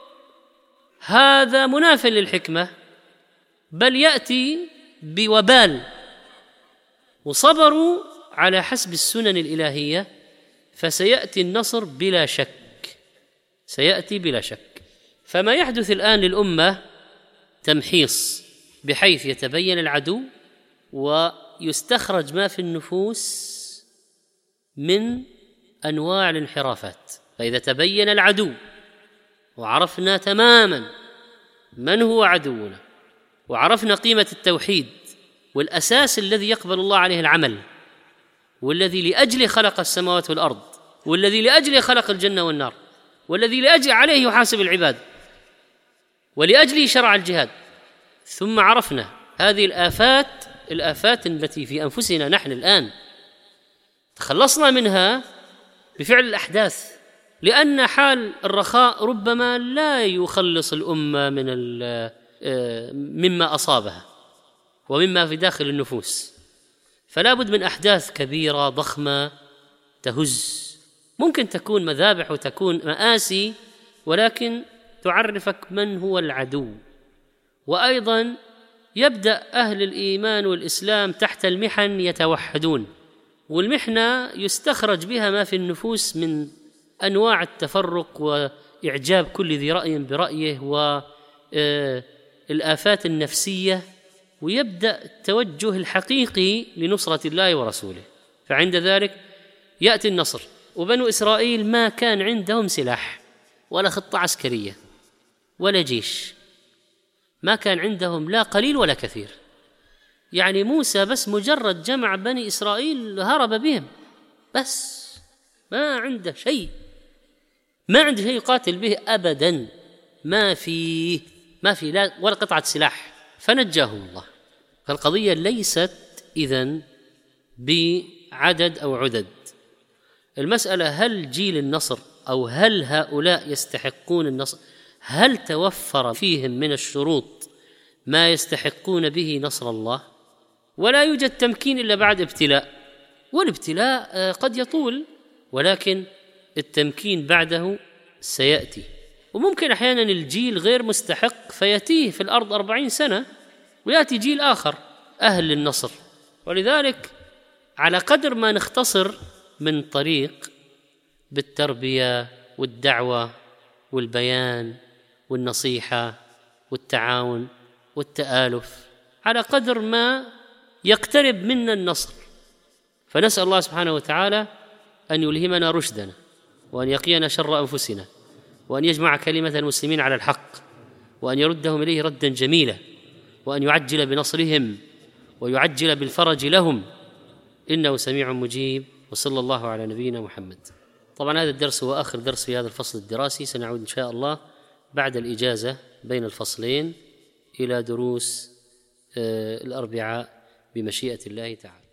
هذا مناف للحكمة، بل يأتي بوبال. وصبروا على حسب السنن الإلهية، فسيأتي النصر بلا شك، سيأتي بلا شك. فما يحدث الآن للأمة تمحيص، بحيث يتبين العدو ويستخرج ما في النفوس من أنواع الانحرافات. فإذا تبين العدو وعرفنا تماما من هو عدونا، وعرفنا قيمة التوحيد والأساس الذي يقبل الله عليه العمل، والذي لأجله خلق السماوات والأرض، والذي لأجله خلق الجنة والنار، والذي لأجل عليه يحاسب العباد، ولأجله شرع الجهاد، ثم عرفنا هذه الآفات الآفات التي في أنفسنا نحن الآن تخلصنا منها بفعل الأحداث، لأن حال الرخاء ربما لا يخلص الأمة من مما أصابها ومما في داخل النفوس، فلا بد من أحداث كبيرة ضخمة تهز، ممكن تكون مذابح وتكون مآسي، ولكن تعرفك من هو العدو. وأيضا يبدأ أهل الإيمان والإسلام تحت المحن يتوحدون، والمحنة يستخرج بها ما في النفوس من أنواع التفرق وإعجاب كل ذي رأي برأيه والآفات النفسية، ويبدأ التوجه الحقيقي لنصرة الله ورسوله. فعند ذلك يأتي النصر. وبنو إسرائيل ما كان عندهم سلاح ولا خطة عسكرية ولا جيش، ما كان عندهم لا قليل ولا كثير. يعني موسى بس مجرد جمع بني إسرائيل هرب بهم، بس ما عنده شيء، ما عنده شيء يقاتل به أبدا، ما فيه ما في لا ولا قطعة سلاح، فنجاهم الله. فالقضية ليست إذن بعدد أو عدد، المسألة هل جيل النصر أو هل هؤلاء يستحقون النصر؟ هل توفر فيهم من الشروط ما يستحقون به نصر الله؟ ولا يوجد تمكين إلا بعد ابتلاء، والابتلاء قد يطول، ولكن التمكين بعده سيأتي. وممكن أحيانا الجيل غير مستحق فيتيه في الأرض أربعين سنة ويأتي جيل آخر أهل للنصر. ولذلك على قدر ما نختصر من طريق بالتربية والدعوة والبيان والنصيحة والتعاون والتآلف، على قدر ما يقترب منا النصر. فنسأل الله سبحانه وتعالى أن يلهمنا رشدنا، وأن يقينا شر أنفسنا، وأن يجمع كلمة المسلمين على الحق، وأن يردهم إليه ردا جميلا، وأن يعجل بنصرهم ويعجل بالفرج لهم، إنه سميع مجيب. وصلى الله على نبينا محمد. طبعا هذا الدرس هو آخر درس في هذا الفصل الدراسي، سنعود إن شاء الله بعد الإجازة بين الفصلين إلى دروس الأربعاء بمشيئة الله تعالى.